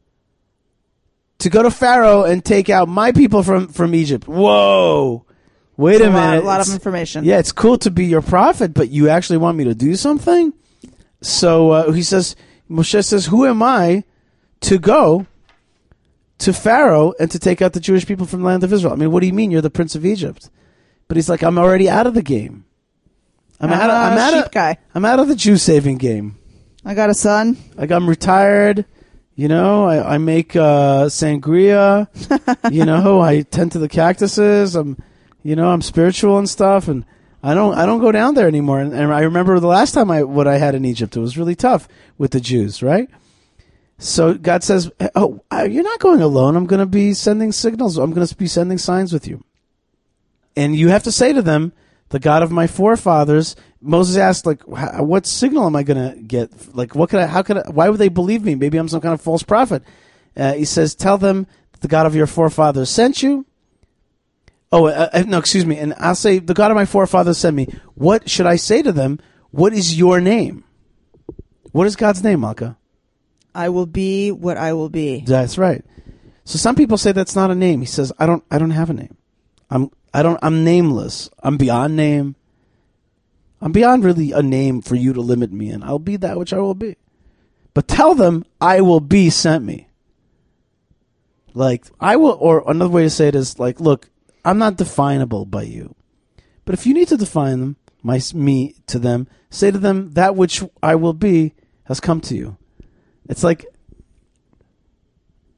to go to Pharaoh and take out my people from, from Egypt. Whoa. Wait It's a, a lot- minute. a lot of It's- information. Yeah, it's cool to be your prophet, but you actually want me to do something? So uh, he says, Moshe says, who am I to go to Pharaoh and to take out the Jewish people from the land of Israel? I mean, what do you mean? You're the prince of Egypt. But he's like, I'm already out of the game. I'm out of, Ah, I'm out sheep of, guy. I'm out of the Jew saving game. I got a son. Like, I'm retired. You know, I, I make uh, sangria. You know, I tend to the cactuses. I'm, you know, I'm spiritual and stuff, and I don't, I don't go down there anymore. And, and I remember the last time I, what I had in Egypt, it was really tough with the Jews, right? So God says, "Oh, you're not going alone. I'm going to be sending signals. I'm going to be sending signs with you, and you have to say to them, the God of my forefathers." Moses asked, like, what signal am I going to get? Like, what could I, how could I, why would they believe me? Maybe I'm some kind of false prophet. Uh, he says, tell them that the God of your forefathers sent you. Oh, uh, uh, no, excuse me. And I'll say, the God of my forefathers sent me. What should I say to them? What is your name? What is God's name, Malka? I will be what I will be. That's right. So some people say that's not a name. He says, I don't, I don't have a name. I'm, I don't, I'm nameless. I'm beyond name. I'm beyond really a name for you to limit me in. I'll be that which I will be. But tell them I will be sent me. Like, I will, or another way to say it is like, look, I'm not definable by you. But if you need to define them, my, me to them, say to them, that which I will be has come to you. It's like,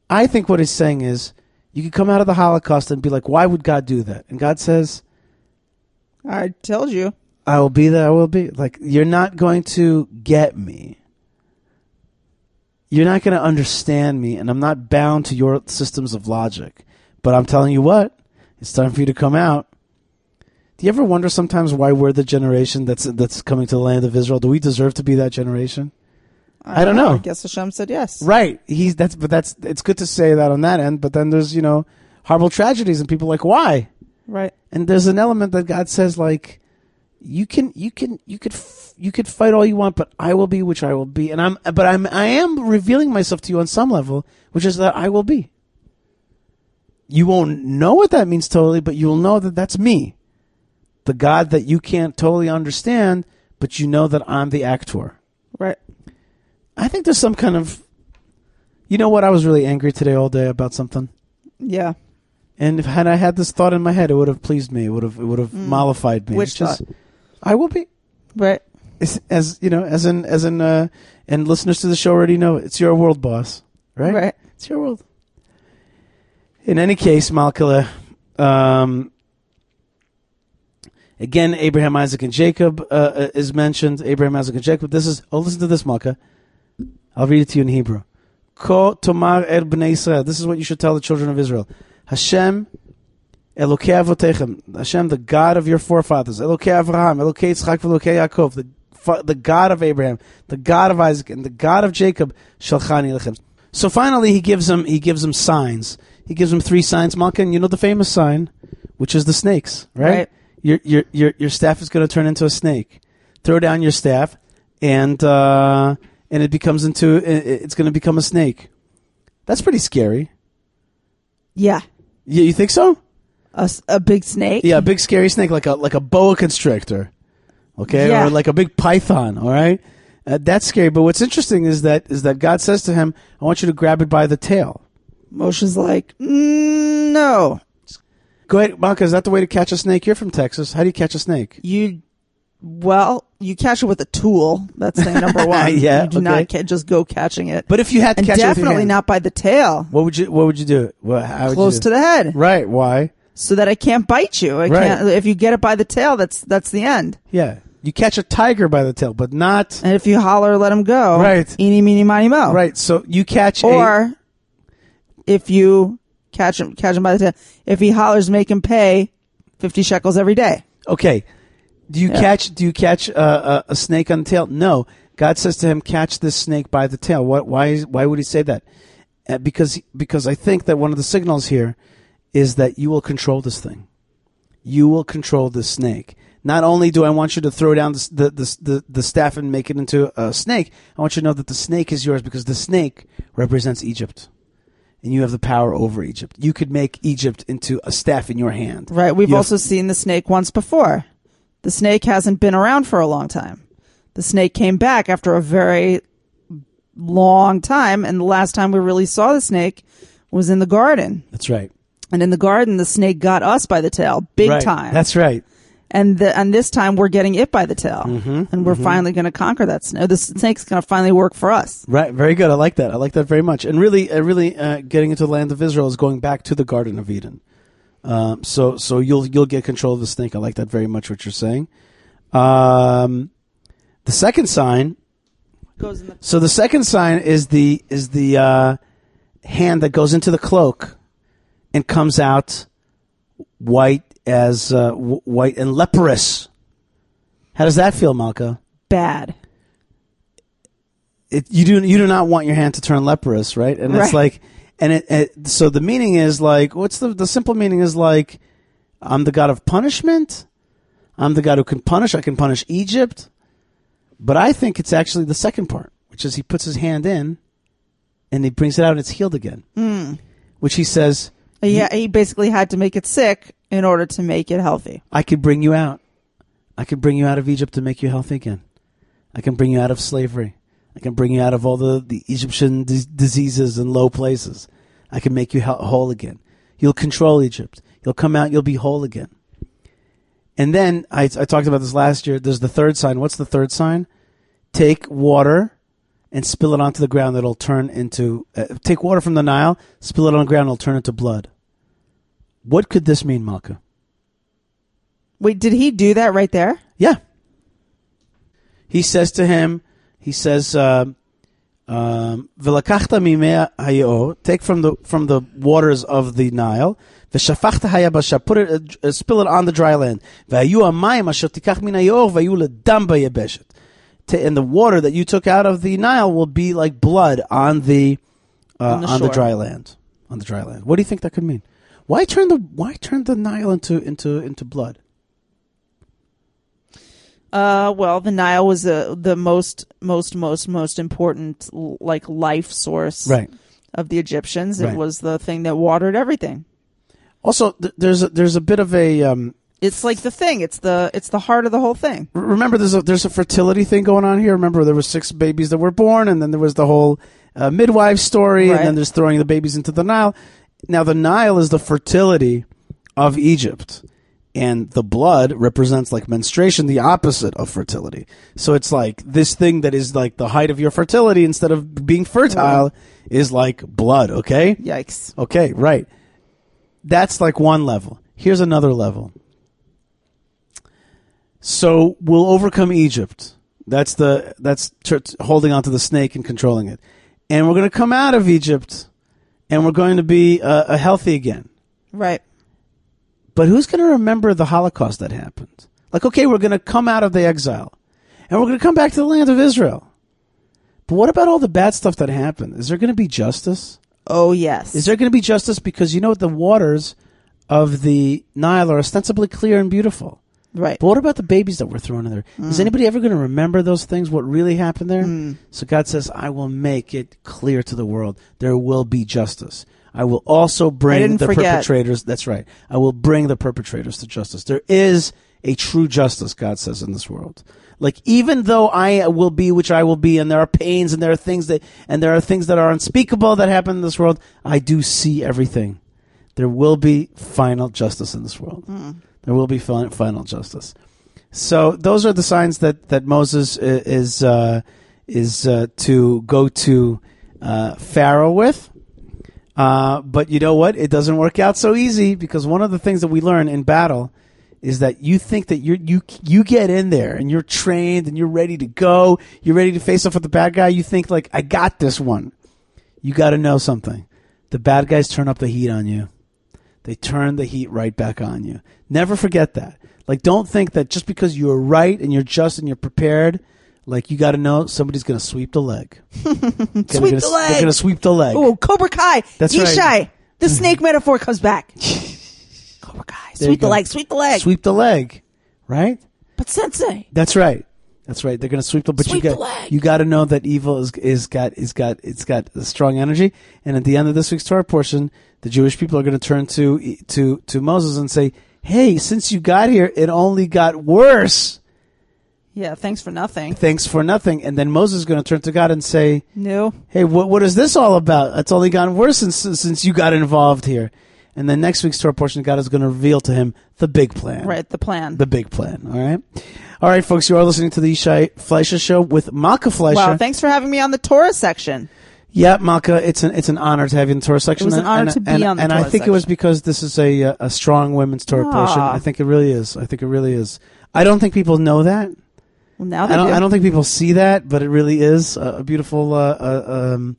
I think what he's saying is, you could come out of the Holocaust and be like, why would God do that? And God says, I told you. I will be that I will be. Like, you're not going to get me. You're not going to understand me, and I'm not bound to your systems of logic. But I'm telling you what, it's time for you to come out. Do you ever wonder sometimes why we're the generation that's that's coming to the land of Israel? Do we deserve to be that generation? I, I don't know. I guess Hashem said yes. Right. He's that's but that's it's good to say that on that end, but then there's, you know, horrible tragedies and people are like, why? Right. And there's an element that God says, like, you can you can you could f- you could fight all you want, but I will be which I will be. And I'm but I'm I am revealing myself to you on some level, which is that I will be. You won't know what that means totally, but you'll know that that's me. The God that you can't totally understand, but you know that I'm the actor. Right. I think there's some kind of, you know what? I was really angry today all day about something. Yeah. And if had I had this thought in my head, it would have pleased me. It would have, it would have Mm. mollified me. Which It's just, thought? I will be. Right. It's, as you know, as in, as in, uh, and listeners to the show already know, it's your world, boss. Right. Right. It's your world. In any case, Malkila, um, again, Abraham, Isaac, and Jacob uh, is mentioned. Abraham, Isaac, and Jacob. This is. Oh, listen to this, Malka. I'll read it to you in Hebrew. Ko tomar er bnei Israel. This is what you should tell the children of Israel. Hashem, Elokei avotechem. Hashem, the God of your forefathers. Elokei Avraham, Elokei Yitzchak, Elokei Yaakov. The, the God of Abraham, the God of Isaac, and the God of Jacob. Shalchani lechem. So finally, he gives them. He gives them signs. He gives them three signs, Malka. And you know the famous sign, which is the snakes, right? Right. Your your your your staff is going to turn into a snake. Throw down your staff, and uh, and it becomes into it's going to become a snake. That's pretty scary. Yeah. Yeah, you think so? A, s- a big snake. Yeah, a big scary snake, like a like a boa constrictor, okay, Yeah. or like a big python. All right, uh, that's scary. But what's interesting is that is that God says to him, "I want you to grab it by the tail." Moshe's like, mm, no. Go ahead, Malka. Is that the way to catch a snake? You're from Texas. How do you catch a snake? You, well, you catch it with a tool. That's thing number one. Yeah, You do okay. not ca- just go catching it. But if you had to And catch it with your definitely hand, not by the tail. what would you what would you do? Well, how would Close you to do? the head. Right? Why? So that I can't bite you. I Right. can't. If you get it by the tail, that's that's the end. Yeah, you catch a tiger by the tail, but not And if you holler, let him go. Right. Eeny, meeny, miny, mo. right. So you catch a Or if you catch him, catch him by the tail. If he hollers, make him pay fifty shekels every day. okay. Do you Yeah. catch? Do you catch uh, a, a snake on the tail? No. God says to him, "Catch this snake by the tail." What? Why? Is, why would he say that? Uh, because because I think that one of the signals here is that you will control this thing. You will control this snake. Not only do I want you to throw down the the, the the the staff and make it into a snake, I want you to know that the snake is yours because the snake represents Egypt. And you have the power over Egypt. You could make Egypt into a staff in your hand. Right. We've You have- also seen the snake once before. The snake hasn't been around for a long time. The snake came back after a very long time, and the last time we really saw the snake was in the garden. That's right. And in the garden, the snake got us by the tail, big Right. time. That's right. and the, and this time we're getting it by the tail, Mm-hmm, and we're finally going to conquer that snake. The snake's going to finally work for us. Right. Very good. I like that. I like that very much. And really, uh, really, uh, getting into the land of Israel is going back to the Garden of Eden. Um, so, so you'll you'll get control of the snake. I like that very much. What you're saying. Um, the second sign. Goes in the So the second sign is the is the uh, hand that goes into the cloak and comes out white as uh, w- white and leprous. How does that feel, Malka? bad. It, you do you do not want your hand to turn leprous, right? And it's Right. like, and it, it so the meaning is like, what's the the simple meaning is like, I'm the God of punishment. I'm the God who can punish. I can punish Egypt. But I think it's actually the second part, which is he puts his hand in, and he brings it out and it's healed again. Mm. Which he says, Yeah, he basically had to make it sick in order to make it healthy. I could bring you out. I could bring you out of Egypt to make you healthy again. I can bring you out of slavery. I can bring you out of all the, the Egyptian dis- diseases and low places. I can make you he- whole again. You'll control Egypt. You'll come out, you'll be whole again. And then, I, I talked about this last year, there's the third sign. What's the third sign? Take water and spill it onto the ground, it'll turn into, uh, take water from the Nile, spill it on the ground, it'll turn into blood. What could this mean, Malka? Wait, did he do that right there? Yeah. He says to him, he says, uh, um, "V'lakachta mimei hayo," take from the from the waters of the Nile, v'shafachta hayabasha, put it, uh, spill it on the dry land. V'hayu hamayim asher tikach min hayor v'hayu ledam bayebeshet. And the water that you took out of the Nile will be like blood on the uh, on, the, on the dry land. On the dry land. What do you think that could mean? Why turn the Why turn the Nile into into into blood? Uh, well, the Nile was the the most most most most important like life source right. of the Egyptians. It right. was the thing that watered everything. Also, th- there's a, there's a bit of a. Um, it's like the thing. It's the it's the heart of the whole thing. Remember, there's a there's a fertility thing going on here. Remember, there were six babies that were born, and then there was the whole uh, midwife story, right. and then there's throwing the babies into the Nile. Now, the Nile is the fertility of Egypt. And the blood represents like menstruation, the opposite of fertility. So it's like this thing that is like the height of your fertility instead of being fertile is like blood, okay? Yikes. Okay, right. That's like one level. Here's another level. So we'll overcome Egypt. That's the that's t- t- holding onto the snake and controlling it. And we're going to come out of Egypt and we're going to be uh, uh, healthy again. Right. But who's going to remember the Holocaust that happened? Like, okay, we're going to come out of the exile, and we're going to come back to the land of Israel. But what about all the bad stuff that happened? Is there going to be justice? Oh, yes. Is there going to be justice? Because you know the waters of the Nile are ostensibly clear and beautiful. Right. But what about the babies that were thrown in there? Mm. Is anybody ever going to remember those things, what really happened there? Mm. So God says, I will make it clear to the world. There will be justice. I will also bring the forget. perpetrators. That's right. I will bring the perpetrators to justice. There is a true justice, God says, in this world. Like, even though I will be which I will be, and there are pains and there are things that, and there are things that are unspeakable that happen in this world, I do see everything. There will be final justice in this world. Mm. There will be final justice. So those are the signs that, that Moses is, uh, is, uh, to go to, uh, Pharaoh with. Uh, but you know what? It doesn't work out so easy, because one of the things that we learn in battle is that you think that you you you get in there and you're trained and you're ready to go. You're ready to face off with the bad guy. You think like, I got this one. You got to know something. The bad guys turn up the heat on you. They turn the heat right back on you. Never forget that. Like, don't think that just because you're right and you're just and you're prepared, like, you got to know somebody's going to sweep the leg. sweep gonna, the gonna, leg. They're going to sweep the leg. Oh, Cobra Kai. That's Yishai. right. The snake metaphor comes back. Cobra Kai. There Sweep the go. leg. Sweep the leg. Sweep the leg. Right? But Sensei. That's right. That's right. They're going to sweep the. But Sweep you the got leg. you got to know that evil is is got is got it's got a strong energy. And at the end of this week's Torah portion, the Jewish people are going to turn to to to Moses and say, "Hey, since you got here, it only got worse." Yeah, thanks for nothing. Thanks for nothing. And then Moses is going to turn to God and say, No. Hey, what what is this all about? It's only gotten worse since since you got involved here. And then next week's Torah portion, God is going to reveal to him the big plan. Right, the plan. The big plan. All right. All right, folks, you are listening to the Yishai Fleischer Show with Malka Fleischer. Wow, thanks for having me on the Torah section. Yeah, Malka, it's an it's an honor to have you in the Torah section. It was an honor and, to be and, on the and Torah I think section. it was because this is a a strong women's Torah Aww. portion. I think it really is. I think it really is. I don't think people know that. Well, now they I don't, do. I don't think people see that, but it really is a, a beautiful uh, uh, um,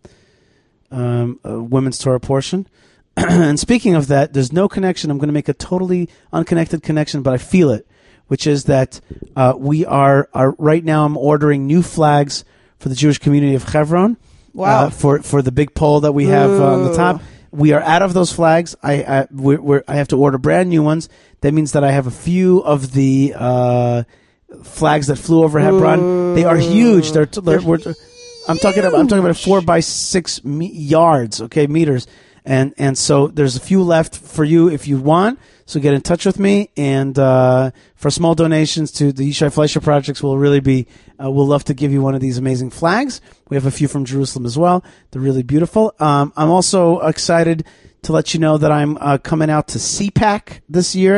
um, uh, women's Torah portion. And speaking of that, there's no connection. I'm going to make a totally unconnected connection, but I feel it, which is that uh, we are, are right now. I'm ordering new flags for the Jewish community of Hebron. Wow. Uh, for for the big pole that we have uh, on the top. We are out of those flags. I I, we're, we're, I have to order brand new ones. That means that I have a few of the uh, flags that flew over Hebron. Ooh. They are huge. They're, they're, They're we're, I'm talking about I'm talking about a four by six me- yards, okay, meters, and and so there's a few left for you if you want. So get in touch with me, and uh, for small donations to the Yishai Fleischer projects, we'll really be uh, we'll love to give you one of these amazing flags. We have a few from Jerusalem as well. They're really beautiful. Um, I'm also excited to let you know that I'm uh, coming out to C PAC this year.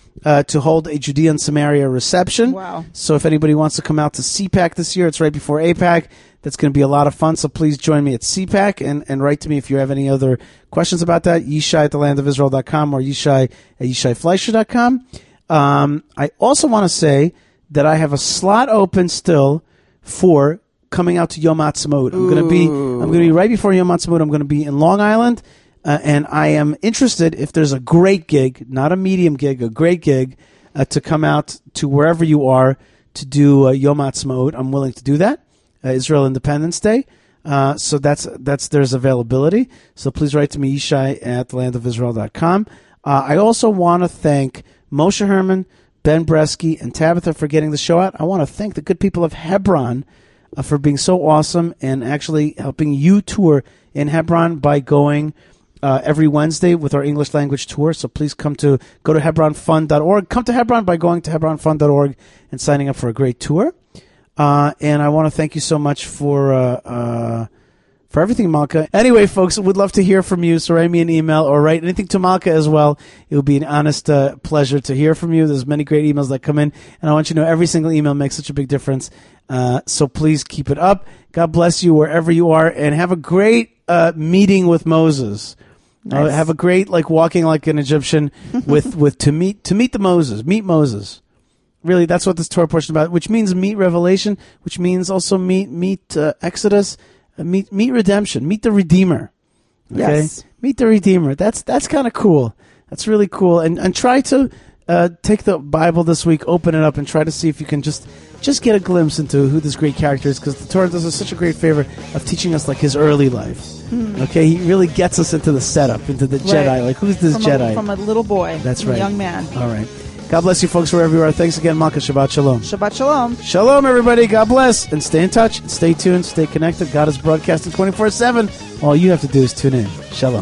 uh, to hold a Judea and Samaria reception. Wow. So if anybody wants to come out to C PAC this year, it's right before APAC. That's going to be a lot of fun. So please join me at C PAC and, and write to me if you have any other questions about that. Yishai at the land of Israel dot com or Yishai at Yishai Fleischer dot com. Um, I also want to say that I have a slot open still for coming out to Yom Ha'atzmaut. I'm going to be I'm going to be right before Yom Ha'atzmaut. I'm going to be in Long Island. Uh, and I am interested if there's a great gig, not a medium gig, a great gig, uh, to come out to wherever you are to do uh, Yom Ha'atzmaut. I'm willing to do that. Uh, Israel Independence Day. Uh, so that's that's there's availability. So please write to me, Yishai at the land of Israel dot com. Uh, I also want to thank Moshe Herman, Ben Bresky, and Tabitha for getting the show out. I want to thank the good people of Hebron uh, for being so awesome and actually helping you tour in Hebron by going Uh, every Wednesday with our English language tour. So please come to go to hebron fund dot org. Come to Hebron by going to hebron fund dot org and signing up for a great tour. Uh, and I want to thank you so much for uh, uh, for everything, Malka. Anyway, folks, would love to hear from you. So write me an email or write anything to Malka as well. It will be an honest uh, pleasure to hear from you. There's many great emails that come in, and I want you to know every single email makes such a big difference. Uh, so please keep it up. God bless you wherever you are, and have a great uh, meeting with Moses. Nice. Uh, have a great, like, walking like an Egyptian with, with to meet to meet the Moses, meet Moses. Really, that's what this Torah portion is about, which means meet Revelation, which means also meet meet uh, Exodus, uh, meet meet redemption, meet the Redeemer. Okay, Yes. meet the Redeemer. That's that's kind of cool. That's really cool. And and try to uh, take the Bible this week, open it up, and try to see if you can just just get a glimpse into who this great character is, because the Torah does us such a great favor of teaching us like his early life. Hmm. Okay, he really gets us into the setup, into the Right. Jedi. Like, who's this from Jedi? A, from a little boy. That's from right. A young man. All right. God bless you, folks, wherever you are. Thanks again, Malka. Shabbat Shalom. Shabbat Shalom. Shalom, everybody. God bless. And stay in touch. Stay tuned. Stay connected. God is broadcasting twenty-four seven. All you have to do is tune in. Shalom.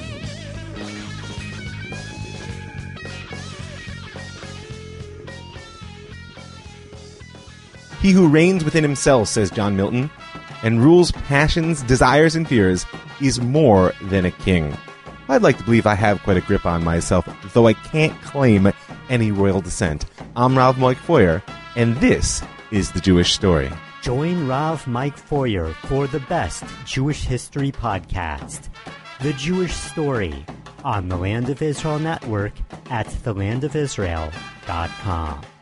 He who reigns within himself, says John Milton, and rules passions, desires, and fears is more than a king. I'd like to believe I have quite a grip on myself, though I can't claim any royal descent. I'm Rav Mike Foyer, and this is The Jewish Story. Join Rav Mike Foyer for the best Jewish history podcast, The Jewish Story, on the Land of Israel Network at the land of israel dot com.